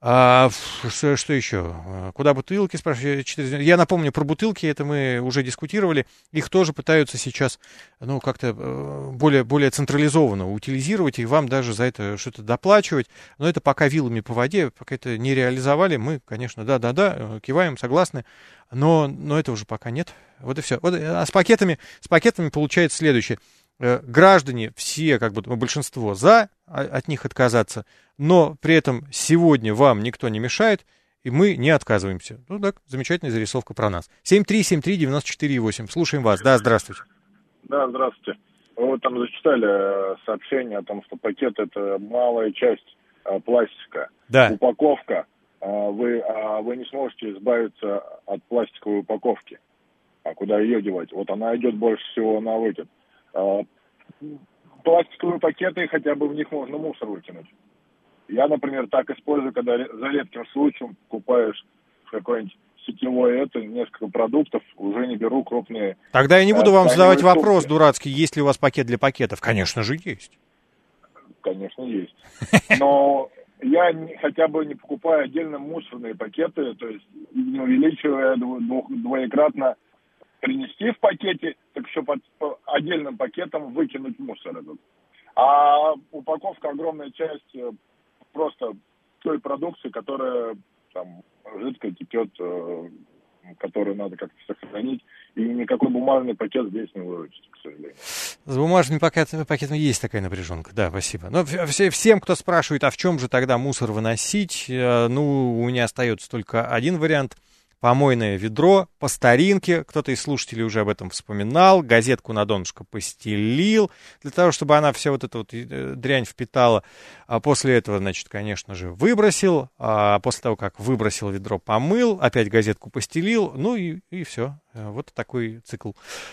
А, что, что еще? Куда бутылки, спрашиваю? Я напомню про бутылки, это мы уже дискутировали. Их тоже пытаются сейчас, ну, как-то более, более централизованно утилизировать, и вам даже за это что-то доплачивать. Но это пока вилами по воде, пока это не реализовали. Мы, конечно, да-да-да, киваем, согласны, но, но это уже пока нет. Вот и все. Вот, а с пакетами, с пакетами получается следующее. Граждане все, как бы большинство, за от них отказаться, но при этом сегодня вам никто не мешает, и мы не отказываемся. Ну так, замечательная зарисовка про нас. семь три семь три девять четыре восемь. Слушаем вас. Да, здравствуйте. Да, здравствуйте. Вы там зачитали сообщение о том, что пакет — это малая часть а, пластика. Да. Упаковка. А, вы, а, вы не сможете избавиться от пластиковой упаковки. А куда ее девать? Вот она идет больше всего на выкид. Пластиковые пакеты, хотя бы в них можно мусор выкинуть. Я, например, так использую, когда за редким случаем покупаешь какой-нибудь сетевой это, несколько продуктов, уже не беру крупные. Тогда я не буду вам задавать сумки. Вопрос дурацкий, есть ли у вас пакет для пакетов. Конечно же, есть. Конечно, есть. Но я не, хотя бы не покупаю отдельно мусорные пакеты, то есть не увеличивая двух, двоекратно принести в пакете, так еще под по отдельным пакетом выкинуть мусор этот. А упаковка, огромная часть просто той продукции, которая там жидко текет, которую надо как-то сохранить, и никакой бумажный пакет здесь не выручит, к сожалению. С бумажными пакетами, пакетами есть такая напряженка, да, спасибо. Но все, всем, кто спрашивает, а в чем же тогда мусор выносить, ну, у меня остается только один вариант – помойное ведро по старинке, кто-то из слушателей уже об этом вспоминал, газетку на донышко постелил, для того, чтобы она все вот эту вот дрянь впитала. А после этого, значит, конечно же, выбросил, а после того, как выбросил ведро, помыл, опять газетку постелил, ну и, и все. Вот такой цикл.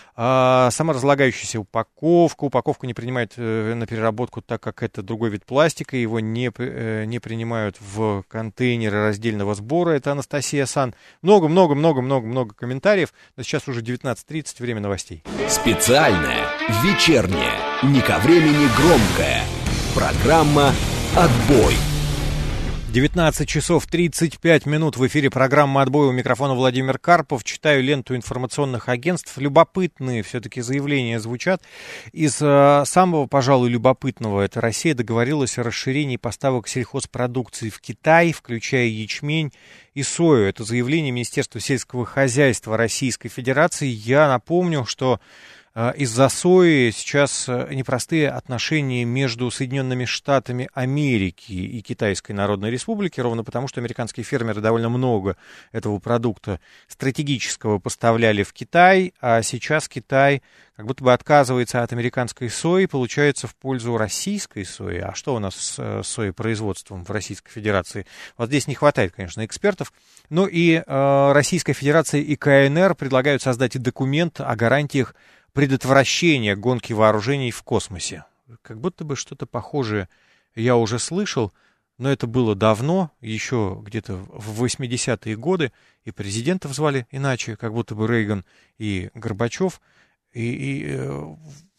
А, саморазлагающаяся упаковка. Упаковку не принимают э, на переработку, так как это другой вид пластика. Его не, э, не принимают в контейнеры раздельного сбора. Это Анастасия Сан. Много-много-много-много-много комментариев. Но сейчас уже девятнадцать тридцать, время новостей. Специальная, вечерняя, не ко времени громкая. Программа «Отбой». девятнадцать часов тридцать пять минут в эфире программа «Отбой», у микрофона Владимир Карпов. Читаю ленту информационных агентств. Любопытные все-таки заявления звучат. Из э, самого, пожалуй, любопытного, это Россия договорилась о расширении поставок сельхозпродукции в Китай, включая ячмень и сою. Это заявление Министерства сельского хозяйства Российской Федерации. Я напомню, что из-за сои сейчас непростые отношения между Соединенными Штатами Америки и Китайской Народной Республики, ровно потому, что американские фермеры довольно много этого продукта стратегического поставляли в Китай, а сейчас Китай как будто бы отказывается от американской сои, получается, в пользу российской сои. А что у нас с соепроизводством в Российской Федерации? Вот здесь не хватает, конечно, экспертов. Ну и э, Российская Федерация и ка эн эр предлагают создать документ о гарантиях предотвращения гонки вооружений в космосе. Как будто бы что-то похожее я уже слышал, но это было давно, еще где-то в восьмидесятые годы, и президентов звали иначе, как будто бы Рейган и Горбачев, и, и э,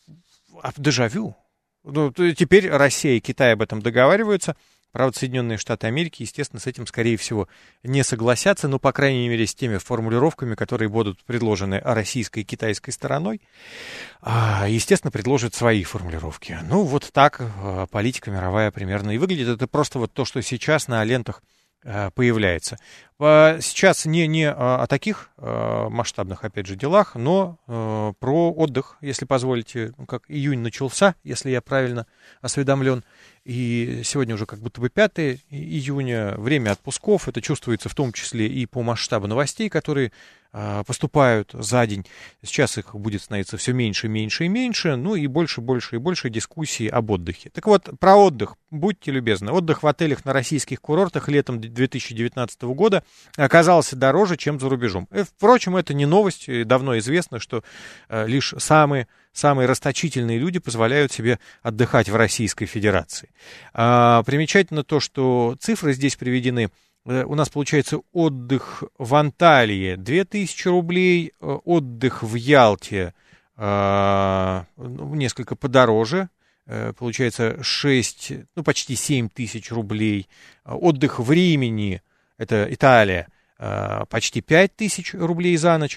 дежавю. Ну, теперь Россия и Китай об этом договариваются. Правда, Соединенные Штаты Америки, естественно, с этим, скорее всего, не согласятся, но, по крайней мере, с теми формулировками, которые будут предложены российской и китайской стороной, естественно, предложат свои формулировки. Ну, вот так политика мировая примерно и выглядит. Это просто вот то, что сейчас на лентах появляется. Сейчас не, не о таких масштабных, опять же, делах, но про отдых, если позволите, как июнь начался, если я правильно осведомлен, и сегодня уже как будто бы пятое июня, время отпусков, это чувствуется в том числе и по масштабу новостей, которые поступают за день. Сейчас их будет становиться все меньше, меньше и меньше, ну и больше, больше и больше дискуссий об отдыхе. Так вот, про отдых, будьте любезны. Отдых в отелях на российских курортах летом две тысячи девятнадцатого года оказался дороже, чем за рубежом. Впрочем, это не новость, давно известно, что лишь самые, самые расточительные люди позволяют себе отдыхать в Российской Федерации. А, примечательно то, что цифры здесь приведены. У нас получается отдых в Анталии две тысячи рублей, отдых в Ялте э, несколько подороже, получается шесть, ну почти семь тысяч рублей. Отдых в Римини, это Италия, почти пять тысяч рублей за ночь.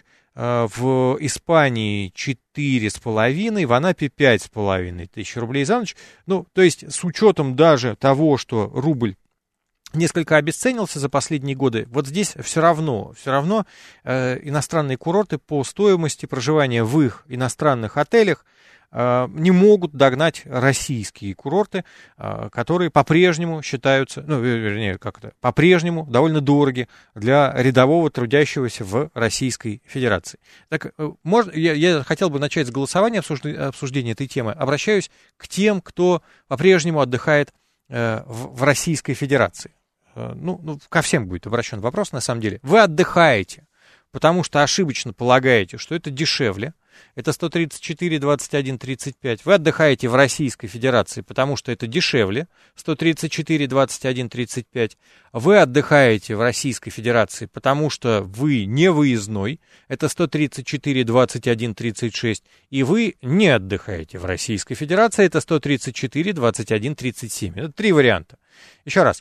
В Испании четыре с половиной, в Анапе пять с половиной тысяч рублей за ночь. Ну, то есть с учетом даже того, что рубль несколько обесценился за последние годы, вот здесь все равно, все равно э, иностранные курорты по стоимости проживания в их иностранных отелях э, не могут догнать российские курорты, э, которые по-прежнему считаются, ну, вернее, как это, по-прежнему довольно дороги для рядового трудящегося в Российской Федерации. Так, э, можно, я, я хотел бы начать с голосования, обсуждения, обсуждения этой темы. Обращаюсь к тем, кто по-прежнему отдыхает э, в, в Российской Федерации. Ну, ну, ко всем будет обращен вопрос, на самом деле. Вы отдыхаете, потому что ошибочно полагаете, что это дешевле. Это сто тридцать четыре, двадцать один, тридцать пять. Вы отдыхаете в Российской Федерации, потому что это дешевле. сто тридцать четыре, двадцать один, тридцать пять. Вы отдыхаете в Российской Федерации, потому что вы не выездной. Это сто тридцать четыре, двадцать один, тридцать шесть. И вы не отдыхаете в Российской Федерации. Это сто тридцать четыре, двадцать один, тридцать семь. Это три варианта. Еще раз.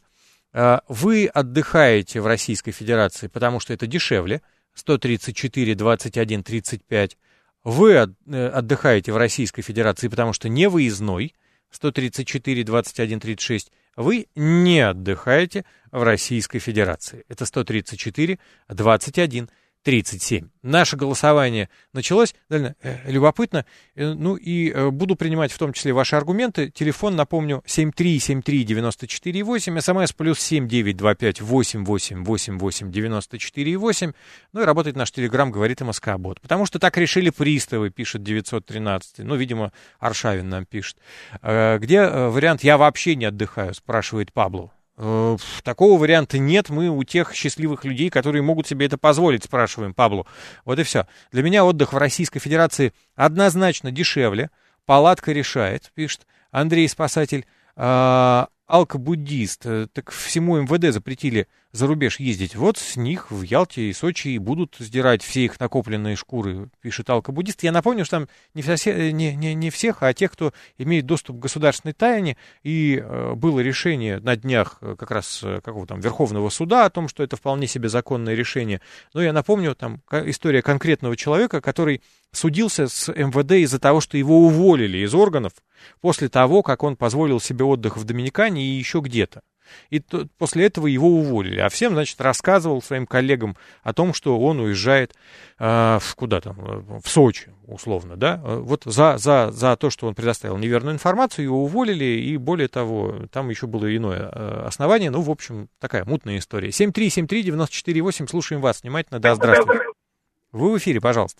Вы отдыхаете в Российской Федерации, потому что это дешевле, сто тридцать четыре, двадцать один, тридцать пять. Вы отдыхаете в Российской Федерации, потому что не выездной, сто тридцать четыре, двадцать один, тридцать шесть. Вы не отдыхаете в Российской Федерации. Это сто тридцать четыре, двадцать один, тридцать семь. Наше голосование началось, довольно э, любопытно, э, ну и э, буду принимать в том числе ваши аргументы. Телефон, напомню, семь три семь три девяносто четыре восемь, смс плюс семь девять два пять восемь восемь восемь восемь девяносто четыре восемь. Ну и работает наш телеграм, говорит МСК-бот. Потому что так решили приставы, пишет девятьсот тринадцать. Ну, видимо, Аршавин нам пишет. Э, где э, вариант «я вообще не отдыхаю», спрашивает Пабло. Такого варианта нет, мы у тех счастливых людей, которые могут себе это позволить, спрашиваем Паблу. Вот и все. Для меня отдых в Российской Федерации однозначно дешевле. Палатка решает, пишет Андрей Спасатель. А, алкобуддист, так всему эм вэ дэ запретили за рубеж ездить. Вот с них в Ялте и Сочи и будут сдирать все их накопленные шкуры, пишет алкобуддист. Я напомню, что там не, все, не, не, не всех, а тех, кто имеет доступ к государственной тайне. И э, было решение на днях как раз какого там Верховного суда о том, что это вполне себе законное решение. Но я напомню, там история конкретного человека, который судился с эм вэ дэ из-за того, что его уволили из органов после того, как он позволил себе отдых в Доминикане и еще где-то. И то, после этого его уволили. А всем, значит, рассказывал своим коллегам о том, что он уезжает э, в, куда там, в Сочи, условно, да. Вот за, за, за то, что он предоставил неверную информацию, его уволили, и более того, там еще было иное основание. Ну, в общем, такая мутная история. семь три семь три девяносто четыре восемь, слушаем вас внимательно. Да, здравствуйте. Вы в эфире, пожалуйста.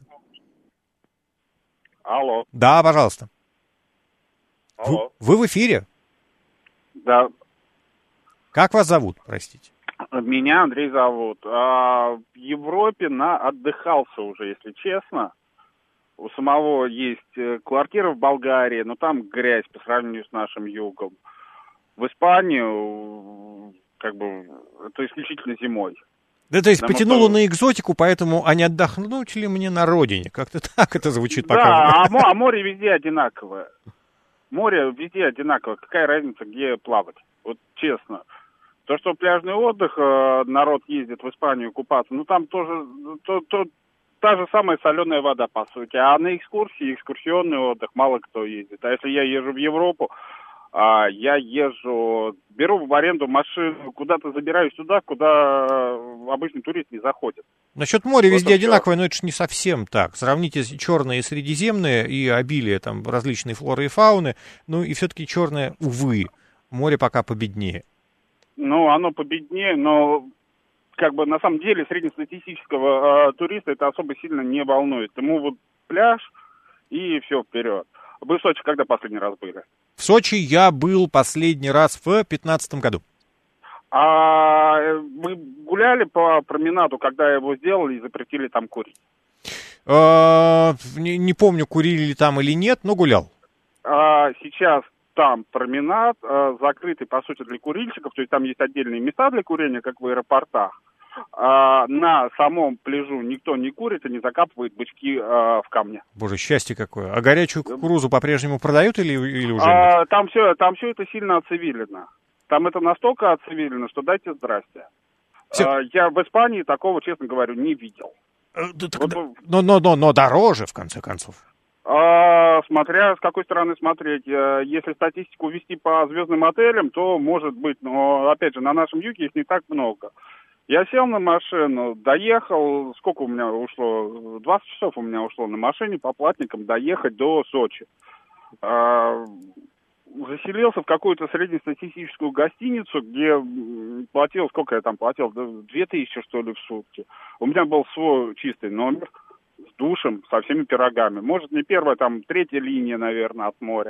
Алло. Да, пожалуйста. Алло. Вы, вы в эфире? Да. Как вас зовут, простите? Меня Андрей зовут. А в Европе на отдыхался уже, если честно. У самого есть квартира в Болгарии, но там грязь по сравнению с нашим югом. В Испанию, как бы, это исключительно зимой. Да, то есть Нам потянуло это... на экзотику, поэтому, а не отдохнуть ли мне на родине? Как-то так это звучит пока. Да, а, а море везде одинаковое. Море везде одинаковое. Какая разница, где плавать? Вот честно. То, что пляжный отдых, э, народ ездит в Испанию купаться, ну там тоже то, то, та же самая соленая вода, по сути. А на экскурсии, экскурсионный отдых мало кто ездит. А если я езжу в Европу, э, я езжу, беру в аренду машину, куда-то забираюсь туда, куда обычный турист не заходит. Насчет моря вот везде одинаковое, но это же не совсем так. Сравните Черное и Средиземное и обилие там различной флоры и фауны. Ну и все-таки Черное, увы, море пока победнее. Ну, оно победнее, но как бы на самом деле среднестатистического э, туриста это особо сильно не волнует. Ему вот пляж и все, вперед. Вы в Сочи когда последний раз были? В Сочи я был последний раз в пятнадцатом году. А мы гуляли по променаду, когда его сделали и запретили там курить? А, не, не помню, курили ли там или нет, но гулял. А, сейчас там променад, э, закрытый, по сути, для курильщиков, то есть там есть отдельные места для курения, как в аэропортах. а, на самом пляжу никто не курит и не закапывает бычки а, в камне. Боже, счастье какое. А горячую кукурузу по-прежнему продают или, или уже а, нет? Там все, там все это сильно оцивилено. Там это настолько оцивилено, что дайте здрасте. А, я в Испании такого, честно говорю, не видел. Вот, но, но, но, но дороже, в конце концов. А, смотря с какой стороны смотреть. Если статистику вести по звездным отелям, то может быть. Но, опять же, на нашем юге их не так много. Я сел на машину, доехал, сколько у меня ушло? двадцать часов у меня ушло на машине по платникам доехать до Сочи. А, заселился в какую-то среднестатистическую гостиницу, где платил, сколько я там платил? Две тысячи, что ли, в сутки. У меня был свой чистый номер с душем, со всеми пирогами. Может, не первая, там, третья линия, наверное, от моря.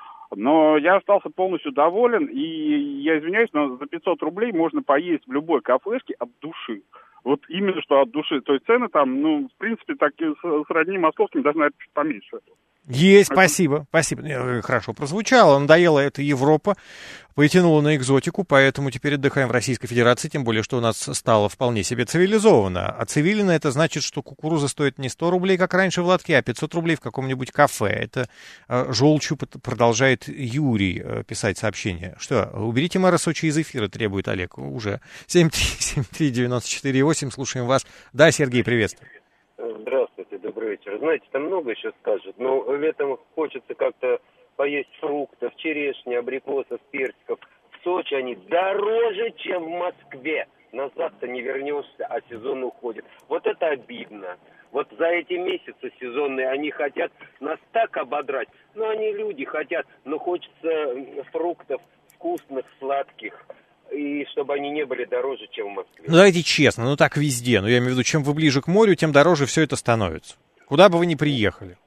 Но я остался полностью доволен, и я извиняюсь, но за пятьсот рублей можно поесть в любой кафешке от души. Вот именно что от души. То есть цены там, ну, в принципе, так сродни московским, даже, наверное, чуть поменьше. Есть, спасибо, спасибо. Хорошо прозвучало, надоела эта Европа, потянула на экзотику, поэтому теперь отдыхаем в Российской Федерации, тем более, что у нас стало вполне себе цивилизованно. А цивильно это значит, что кукуруза стоит не сто рублей, как раньше в лотке, а пятьсот рублей в каком-нибудь кафе. Это э, желчью продолжает Юрий э, писать сообщение. Что, уберите мэра Сочи из эфира, требует Олег. Уже. семь три девяносто четыре восемь, слушаем вас. Да, Сергей, приветствую. Здравствуйте, добрый вечер. Знаете, там много еще скажут, но летом хочется как-то поесть фруктов, черешни, абрикосов, персиков. В Сочи они дороже, чем в Москве. Назад-то не вернешься, а сезон уходит. Вот это обидно. Вот за эти месяцы сезонные они хотят нас так ободрать. Ну, они люди хотят, но хочется фруктов вкусных, сладких. И чтобы они не были дороже, чем в Москве. Ну, давайте честно, ну так везде. Ну, я имею в виду, чем вы ближе к морю, тем дороже все это становится. Куда бы вы ни приехали.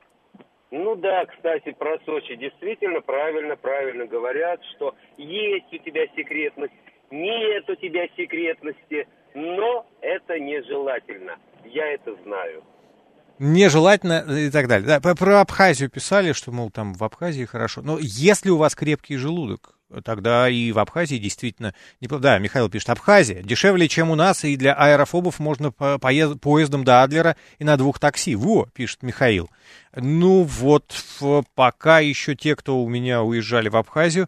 Ну да, кстати, про Сочи. Действительно, правильно, правильно говорят, что есть у тебя секретность, нет у тебя секретности, но это нежелательно. Я это знаю. Нежелательно и так далее. Да, про Абхазию писали, что, мол, там в Абхазии хорошо. Но если у вас крепкий желудок, тогда и в Абхазии действительно неплохо. Да, Михаил пишет, Абхазия дешевле, чем у нас, и для аэрофобов можно по поезд поездом до Адлера и на двух такси. Во, пишет Михаил. Ну вот, пока еще те, кто у меня уезжали в Абхазию,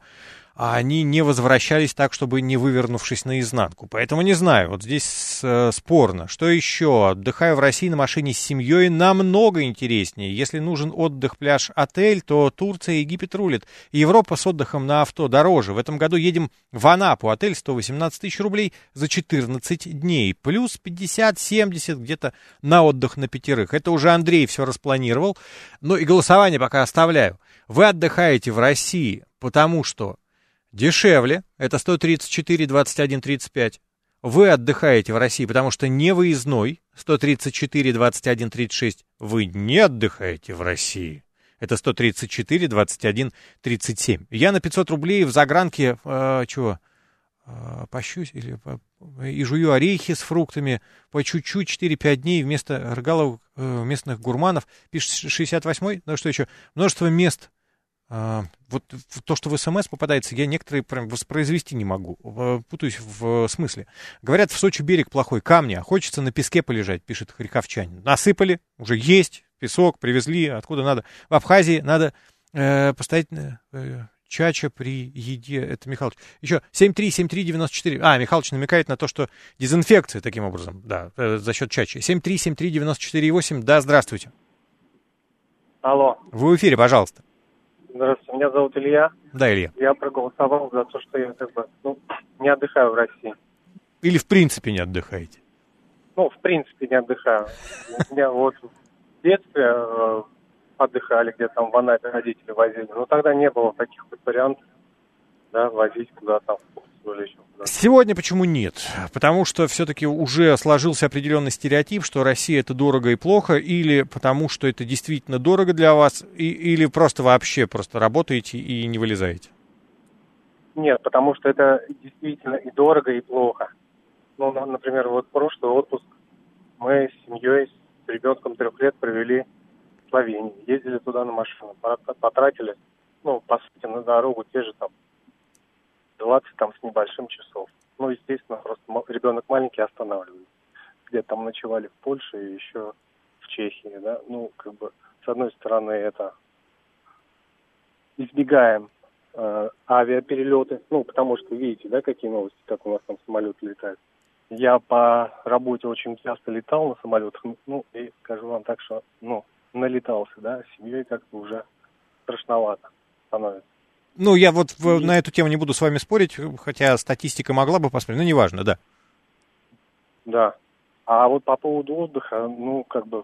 они не возвращались так, чтобы не вывернувшись наизнанку. Поэтому не знаю, вот здесь э, спорно. Что еще? Отдыхаю в России на машине с семьей намного интереснее. Если нужен отдых, пляж, отель, то Турция, Египет рулит. Европа с отдыхом на авто дороже. В этом году едем в Анапу. Отель сто восемнадцать тысяч рублей за четырнадцать дней. Плюс пятьдесят-семьдесят где-то на отдых на пятерых. Это уже Андрей все распланировал. Ну и голосование пока оставляю. Вы отдыхаете в России, потому что дешевле, это сто тридцать четыре, двадцать один, тридцать пять. Вы отдыхаете в России, потому что не выездной, сто тридцать четыре, двадцать один, тридцать шесть. Вы не отдыхаете в России, это сто тридцать четыре, двадцать один, тридцать семь. Я на пятьсот рублей в загранке, э, чего, э, пощусь или по, и жую орехи с фруктами по чуть-чуть четыре-пять дней вместо рогалов э, местных гурманов. Пишет шестьдесят восьмой, ну что еще, множество мест. Uh, вот то, что в СМС попадается, я некоторые прям воспроизвести не могу. Uh, путаюсь в uh, смысле. Говорят, в Сочи берег плохой, камни, а хочется на песке полежать, пишет харьковчанин. Насыпали, уже есть песок, привезли, откуда надо. В Абхазии надо uh, поставить uh, чача при еде. Это Михалыч. Еще семь три семь три девяносто четыре. А, Михалыч намекает на то, что дезинфекция таким образом, да, uh, за счет чачи. семь три семь три девяносто четыре восемь. Да, здравствуйте. Алло. Вы в эфире, пожалуйста. Здравствуйте, меня зовут Илья. Да, Илья. Я проголосовал за то, что я как бы, ну, не отдыхаю в России. Или в принципе не отдыхаете? Ну, в принципе не отдыхаю. У меня вот в детстве э, отдыхали, где там в Анапе родители возили. Но тогда не было таких вот вариантов, да, возить куда-то или еще куда-то. Сегодня почему нет? Потому что все-таки уже сложился определенный стереотип, что Россия это дорого и плохо, или потому что это действительно дорого для вас, и, или просто вообще просто работаете и не вылезаете? Нет, потому что это действительно и дорого, и плохо. Ну, например, вот прошлый отпуск мы с семьей, с ребенком трех лет провели в Словении. Ездили туда на машину, потратили, ну, по сути, на дорогу те же там двадцать там с небольшим часов. Ну, естественно, просто ребенок маленький, останавливается. где-то там ночевали в Польше и еще в Чехии, да. Ну, как бы, с одной стороны, это избегаем э, авиаперелеты, ну, потому что, видите, да, какие новости, как у нас там самолеты летают. Я по работе очень часто летал на самолетах, ну, и скажу вам так, что, ну, налетался, да, с семьей как-то уже страшновато становится. Ну, я вот в, на эту тему не буду с вами спорить, хотя статистика могла бы поспорить, но неважно, да. Да. А вот по поводу отдыха, ну, как бы,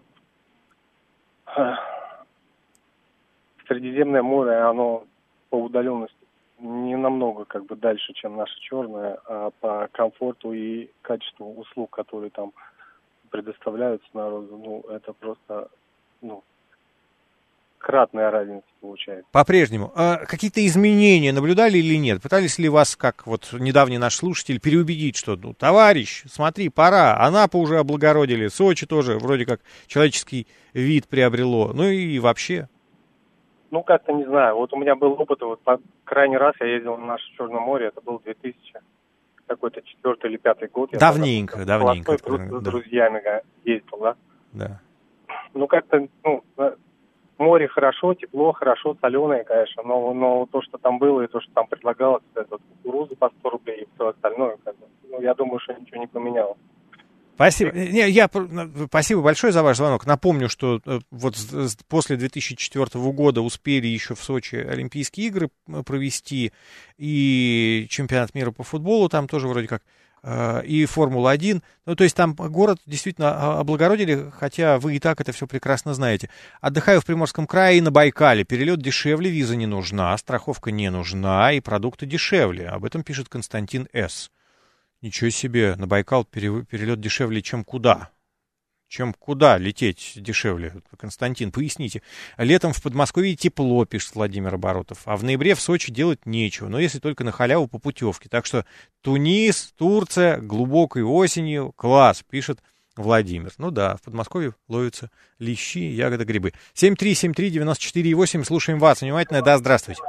Средиземное море, оно по удаленности не намного как бы дальше, чем наше Черное, а по комфорту и качеству услуг, которые там предоставляются народу, ну, это просто, ну, кратная разница получается. По-прежнему. А какие-то изменения наблюдали или нет? Пытались ли вас, как вот недавний наш слушатель, переубедить, что, ну, товарищ, смотри, пора, Анапу уже облагородили, Сочи тоже вроде как человеческий вид приобрело, ну и вообще... Ну, как-то не знаю. Вот у меня был опыт, вот по крайний раз я ездил на наше Черное море, это был две тысячи какой-то четвертый или пятый год. Давненько, я давненько. С да. друзьями ездил, да? Да. Ну, как-то, ну, море хорошо, тепло, хорошо, соленое, конечно, но, но то, что там было, и то, что там предлагалось, это вот кукуруза по сто рублей и все остальное, как бы, ну, я думаю, что ничего не поменялось. Спасибо. Не, я, спасибо большое за ваш звонок. Напомню, что вот после две тысячи четвёртого года успели еще в Сочи Олимпийские игры провести, и чемпионат мира по футболу там тоже вроде как, и Формула один. Ну, то есть там город действительно облагородили, хотя вы и так это все прекрасно знаете. Отдыхаю в Приморском крае и на Байкале. Перелет дешевле, виза не нужна, страховка не нужна, и продукты дешевле. Об этом пишет Константин С. Ничего себе, на Байкал перелет дешевле, чем куда? Чем куда лететь дешевле? Константин, поясните. Летом в Подмосковье тепло, пишет Владимир Оборотов, а в ноябре в Сочи делать нечего, но если только на халяву по путевке. Так что Тунис, Турция, глубокой осенью, класс, пишет Владимир. Ну да, в Подмосковье ловятся лещи, ягоды, грибы. семь три семь три девяносто четыре восемь, слушаем вас внимательно. Да, здравствуйте.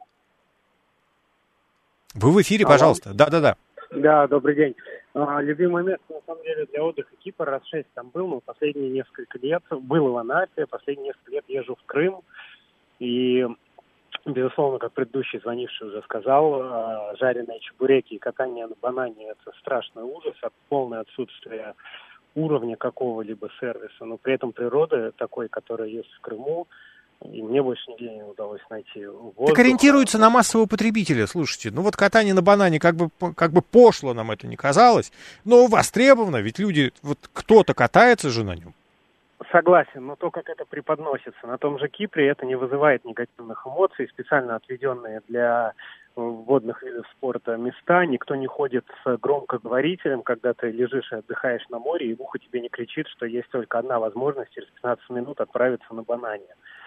Вы в эфире, пожалуйста. Да-да-да. Да, добрый день. А, любимое место, на самом деле, для отдыха Кипр, раз шесть там был, но последние несколько лет был в Анапе, последние несколько лет езжу в Крым, и, безусловно, как предыдущий звонивший уже сказал, жареные чебуреки и катание на банане – это страшный ужас, полное отсутствие уровня какого-либо сервиса, но при этом природа такой, которая есть в Крыму, и мне больше нигде не удалось найти воздух. Так ориентируется на массового потребителя, слушайте. Ну вот катание на банане, как бы, как бы пошло нам это не казалось, но востребовано, ведь люди, вот кто-то катается же на нем. Согласен, но то, как это преподносится. На том же Кипре это не вызывает негативных эмоций, специально отведенные для водных видов спорта места. Никто не ходит с громкоговорителем, когда ты лежишь и отдыхаешь на море, и в ухо тебе не кричит, что есть только одна возможность через пятнадцать минут отправиться на банане.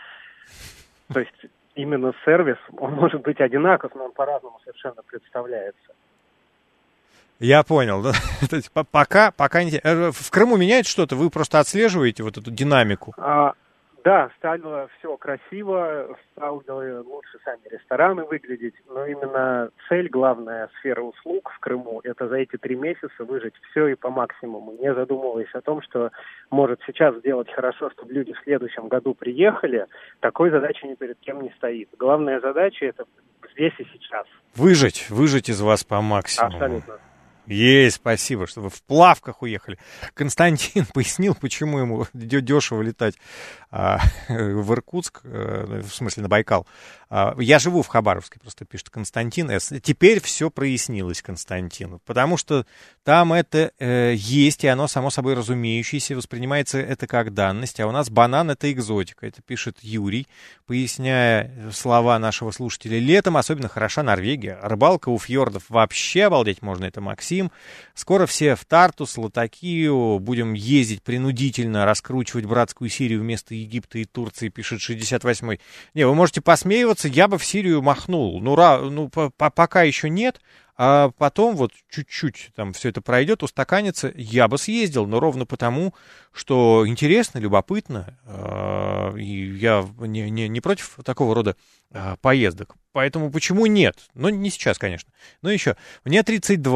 То есть именно сервис, он может быть одинаков, но он по-разному совершенно представляется. Я понял. Да? То есть пока, пока не... В Крыму меняется что-то? Вы просто отслеживаете вот эту динамику? А, да, стало все красиво, стали лучше сами рестораны выглядеть, но именно цель, главная сфера услуг в Крыму, это за эти три месяца выжать все и по максимуму, не задумываясь о том, что может сейчас сделать хорошо, чтобы люди в следующем году приехали, такой задачи ни перед кем не стоит. Главная задача это здесь и сейчас. Выжать, выжать из вас по максимуму. Абсолютно. Есть, спасибо, что вы в плавках уехали. Константин пояснил, почему ему дешево летать а, в Иркутск, а, в смысле на Байкал. А, я живу в Хабаровске, просто пишет Константин С. Теперь все прояснилось, Константин, потому что там это э, есть, и оно само собой разумеющееся, воспринимается это как данность, а у нас банан — это экзотика. Это пишет Юрий, поясняя слова нашего слушателя. Летом особенно хороша Норвегия, рыбалка у фьордов вообще обалдеть можно, это Максим. Скоро все в Тартус, Латакию будем ездить принудительно, раскручивать братскую Сирию вместо Египта и Турции, пишет шестьдесят восьмой. Не, вы можете посмеиваться, я бы в Сирию махнул. Ну, ра, ну по, по, пока еще нет, а потом вот чуть-чуть там все это пройдет, устаканится, я бы съездил, но ровно потому, что интересно, любопытно, э, и я не, не, не против такого рода э, поездок. Поэтому почему нет? Ну, не сейчас, конечно. Но еще, мне тридцать два.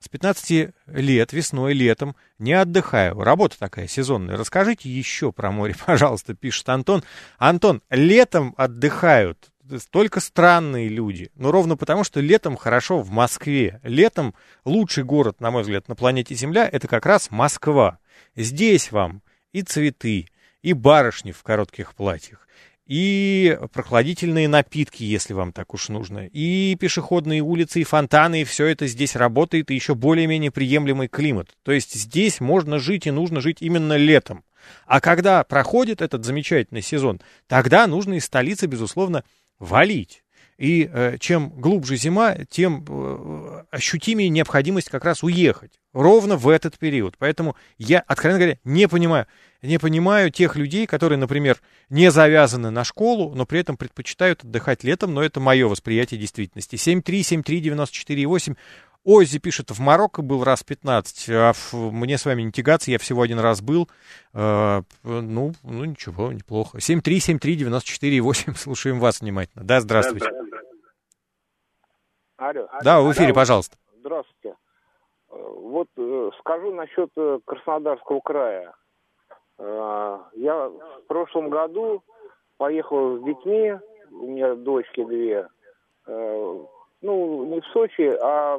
С пятнадцати лет, весной, летом не отдыхаю. Работа такая сезонная. Расскажите еще про море, пожалуйста, пишет Антон. Антон, летом отдыхают только странные люди. Но ровно потому, что летом хорошо в Москве. Летом лучший город, на мой взгляд, на планете Земля, это как раз Москва. Здесь вам и цветы, и барышни в коротких платьях, и прохладительные напитки, если вам так уж нужно, и пешеходные улицы, и фонтаны, и все это здесь работает, и еще более-менее приемлемый климат. То есть здесь можно жить и нужно жить именно летом. А когда проходит этот замечательный сезон, тогда нужно из столицы, безусловно, валить. И э, чем глубже зима, тем э, ощутимее необходимость как раз уехать. Ровно в этот период. Поэтому я, откровенно говоря, не понимаю, не понимаю тех людей, которые, например, не завязаны на школу, но при этом предпочитают отдыхать летом, но это мое восприятие действительности. семь три семь три девяносто четыре восемь. Оззи пишет, в Марокко был раз пятнадцать, а в, мне с вами не тягаться, я всего один раз был. Э, ну, ну, ничего, неплохо. семь три семь три девяносто четыре восемь, слушаем вас внимательно. Да, здравствуйте. Алло. Да, в эфире, Алло. пожалуйста. Здравствуйте. Вот э, скажу насчет э, Краснодарского края. Э, я в прошлом году поехал с детьми, у меня дочки две, э, ну, не в Сочи, а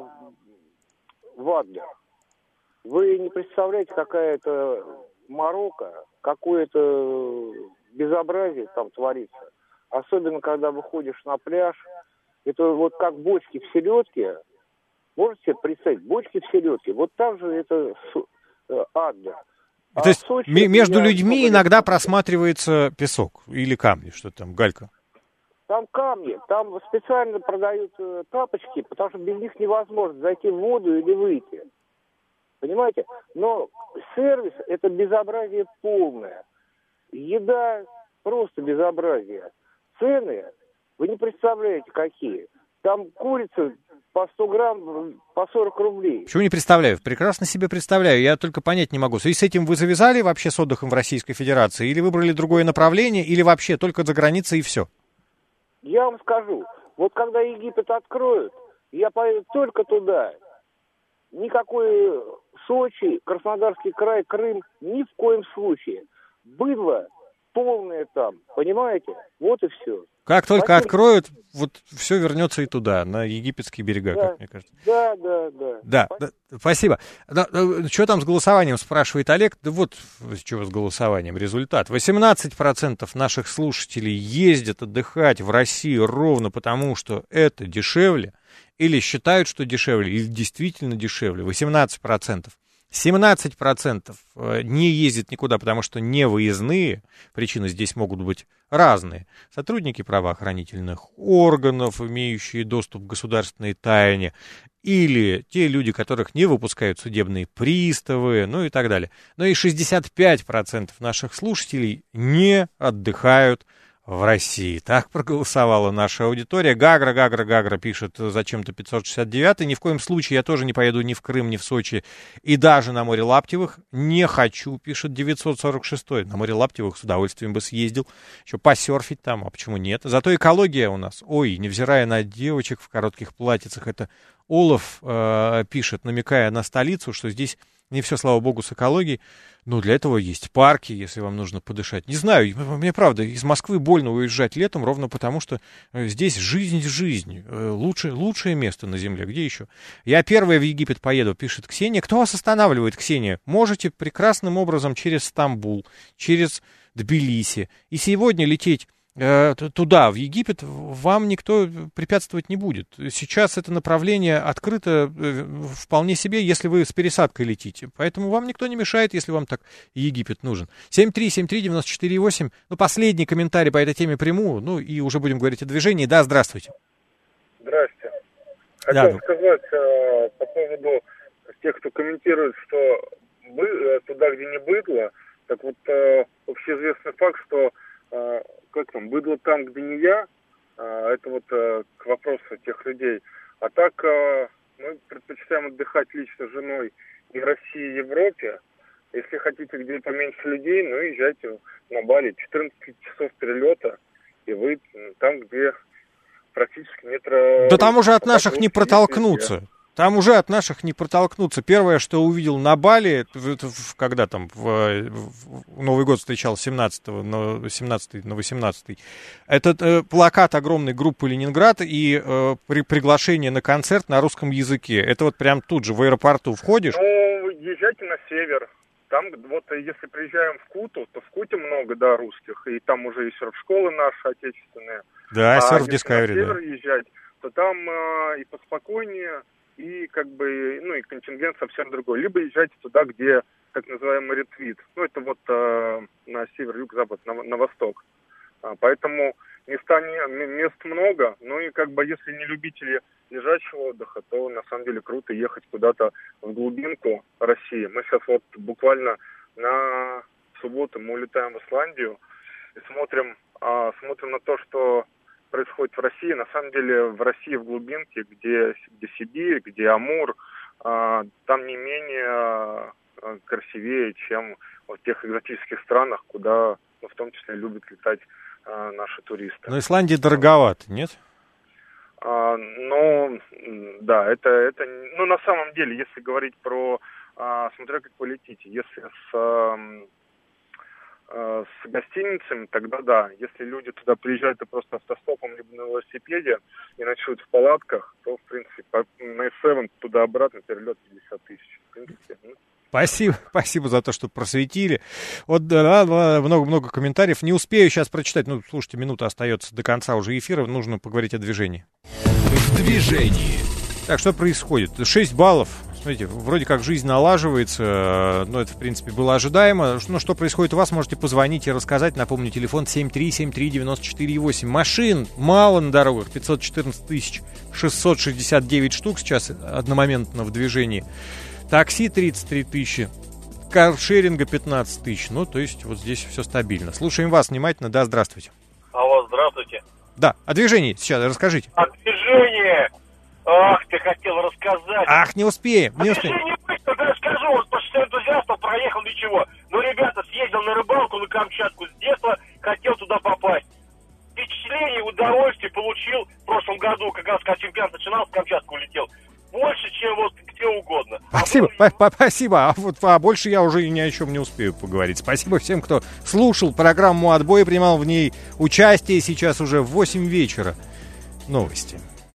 в Адлер. Вы не представляете, какая это морока, какое-то безобразие там творится. Особенно, когда выходишь на пляж. Это вот как бочки в селедке. Можете себе представить, бочки в селедке. Вот так же это Адлер. А То есть Сочи, м- между я людьми много иногда лет... просматривается песок или камни, что там, галька. Там камни, там специально продают э, тапочки, потому что без них невозможно зайти в воду или выйти. Понимаете? Но сервис – это безобразие полное. Еда – просто безобразие. Цены, вы не представляете, какие. Там курица по сто грамм по сорок рублей. Почему не представляю? Прекрасно себе представляю. Я только понять не могу. И с этим вы завязали вообще с отдыхом в Российской Федерации? Или выбрали другое направление? Или вообще только за границей и все? Я вам скажу, вот когда Египет откроют, я поеду только туда. Никакой Сочи, Краснодарский край, Крым, ни в коем случае. Быдло полное там, понимаете? Вот и все. Как только Спасибо. откроют, вот все вернется и туда, на египетские берега, Да, как мне кажется. да, да, да. Да, да, спасибо. Да, да, что там с голосованием, спрашивает Олег. Да вот, что с голосованием, результат. восемнадцать процентов наших слушателей ездят отдыхать в Россию ровно потому, что это дешевле, или считают, что дешевле, или действительно дешевле. восемнадцать процентов. семнадцать процентов не ездят никуда, потому что не выездные. Причины здесь могут быть разные. Сотрудники правоохранительных органов, имеющие доступ к государственной тайне, или те люди, которых не выпускают судебные приставы, ну и так далее. Но и шестьдесят пять процентов наших слушателей не отдыхают в России. Так проголосовала наша аудитория. Гагра, Гагра, Гагра пишет зачем-то пятьсот шестьдесят девять. Ни в коем случае я тоже не поеду ни в Крым, ни в Сочи, и даже на море Лаптевых. Не хочу, пишет девятьсот сорок шесть. На море Лаптевых с удовольствием бы съездил. Еще посерфить там, а почему нет? Зато экология у нас. Ой, невзирая на девочек в коротких платьицах, это Олаф э, пишет, намекая на столицу, что здесь не все, слава богу, с экологией. Но для этого есть парки, если вам нужно подышать. Не знаю, мне правда, из Москвы больно уезжать летом, ровно потому, что здесь жизнь, жизнь. Лучше, лучшее место на земле. Где еще? Я первая в Египет поеду, пишет Ксения. Кто вас останавливает, Ксения? Можете прекрасным образом через Стамбул, через Тбилиси. И сегодня лететь туда, в Египет, вам никто препятствовать не будет. Сейчас это направление открыто вполне себе, если вы с пересадкой летите. Поэтому вам никто не мешает, если вам так Египет нужен. семь три семь три девяносто четыре восемь. Ну, последний комментарий по этой теме приму. Ну, и уже будем говорить о движении. Да, здравствуйте. Здрасте. Хотел Да. сказать э, по поводу тех, кто комментирует, что бы, э, туда, где не быдло, так вот э, общеизвестный факт, что э, как там, быдло там, где не я, а, это вот а, к вопросу тех людей. А так а, мы предпочитаем отдыхать лично с женой и в России, и в Европе. Если хотите, где поменьше людей, ну, езжайте на Бали. четырнадцать часов перелета, и вы там, где практически метро... Да там уже от наших не протолкнуться. Там уже от наших не протолкнуться. Первое, что увидел на Бали, когда там в, в Новый год встречал семнадцатого на семнадцатый, на восемнадцатый, это э, плакат огромной группы «Ленинград» и э, при, приглашение на концерт на русском языке. Это вот прям тут же в аэропорту входишь. Ну, езжайте на север. Там вот если приезжаем в Куту, то в Куте много, да, русских. И там уже и серф-школы наши отечественные. Да, а серф если Discovery, на север да. езжать, то там э, и поспокойнее, и как бы, ну, и контингент совсем другой. Либо езжайте туда, где так называемый ретвит. Ну, это вот э, на север, юг, запад, на, на восток. А, поэтому места не, мест много, ну и как бы если не любители лежачего отдыха, то на самом деле круто ехать куда-то в глубинку России. Мы сейчас вот буквально на субботу мы улетаем в Исландию и смотрим, а, смотрим на то, что происходит в России. На самом деле в России в глубинке, где, где Сибирь, где Амур, а, там не менее а, красивее, чем в тех экзотических странах, куда, ну, в том числе, любят летать а, наши туристы. Но Исландия дороговато, нет? А, ну, да, это, это, ну, на самом деле, если говорить про, а, смотря как полетите, если с... А, с гостиницами, тогда да. Если люди туда приезжают и просто автостопом либо на велосипеде и ночуют в палатках, то, в принципе, по, на эс семь туда-обратно перелет пятьдесят тысяч. В принципе, ну. Спасибо, спасибо за то, что просветили. Вот да, много-много комментариев. Не успею сейчас прочитать. Ну, слушайте, минута остается до конца уже эфира. Нужно поговорить о движении. В движении. Так, что происходит? шесть баллов. Смотрите, вроде как жизнь налаживается, но это, в принципе, было ожидаемо. Ну, что происходит у вас, можете позвонить и рассказать. Напомню, телефон семь три семь три девять четыре восемь. Машин мало на дорогах, пятьсот четырнадцать тысяч шестьсот шестьдесят девять штук сейчас одномоментно в движении. Такси тридцать три тысячи, каршеринга пятнадцать тысяч. Ну, то есть, вот здесь все стабильно. Слушаем вас внимательно. Да, здравствуйте. Алло, здравствуйте. Да, о движении сейчас расскажите. О движении! Ах, ты хотел рассказать. Ах, не успеем, не а успеем. Не быстро, да, скажу, вот по шоссе энтузиастов проехал, ничего. Ну, ребята, съездил на рыбалку на Камчатку с детства, хотел туда попасть. Впечатление, удовольствие получил в прошлом году, как раз когда чемпионат начинался, в Камчатку улетел. Больше, чем вот где угодно. Спасибо, а вот... спасибо. А вот а больше я уже ни о чем не успею поговорить. Спасибо всем, кто слушал программу «Отбой», принимал в ней участие. Сейчас уже восемь вечера. Новости.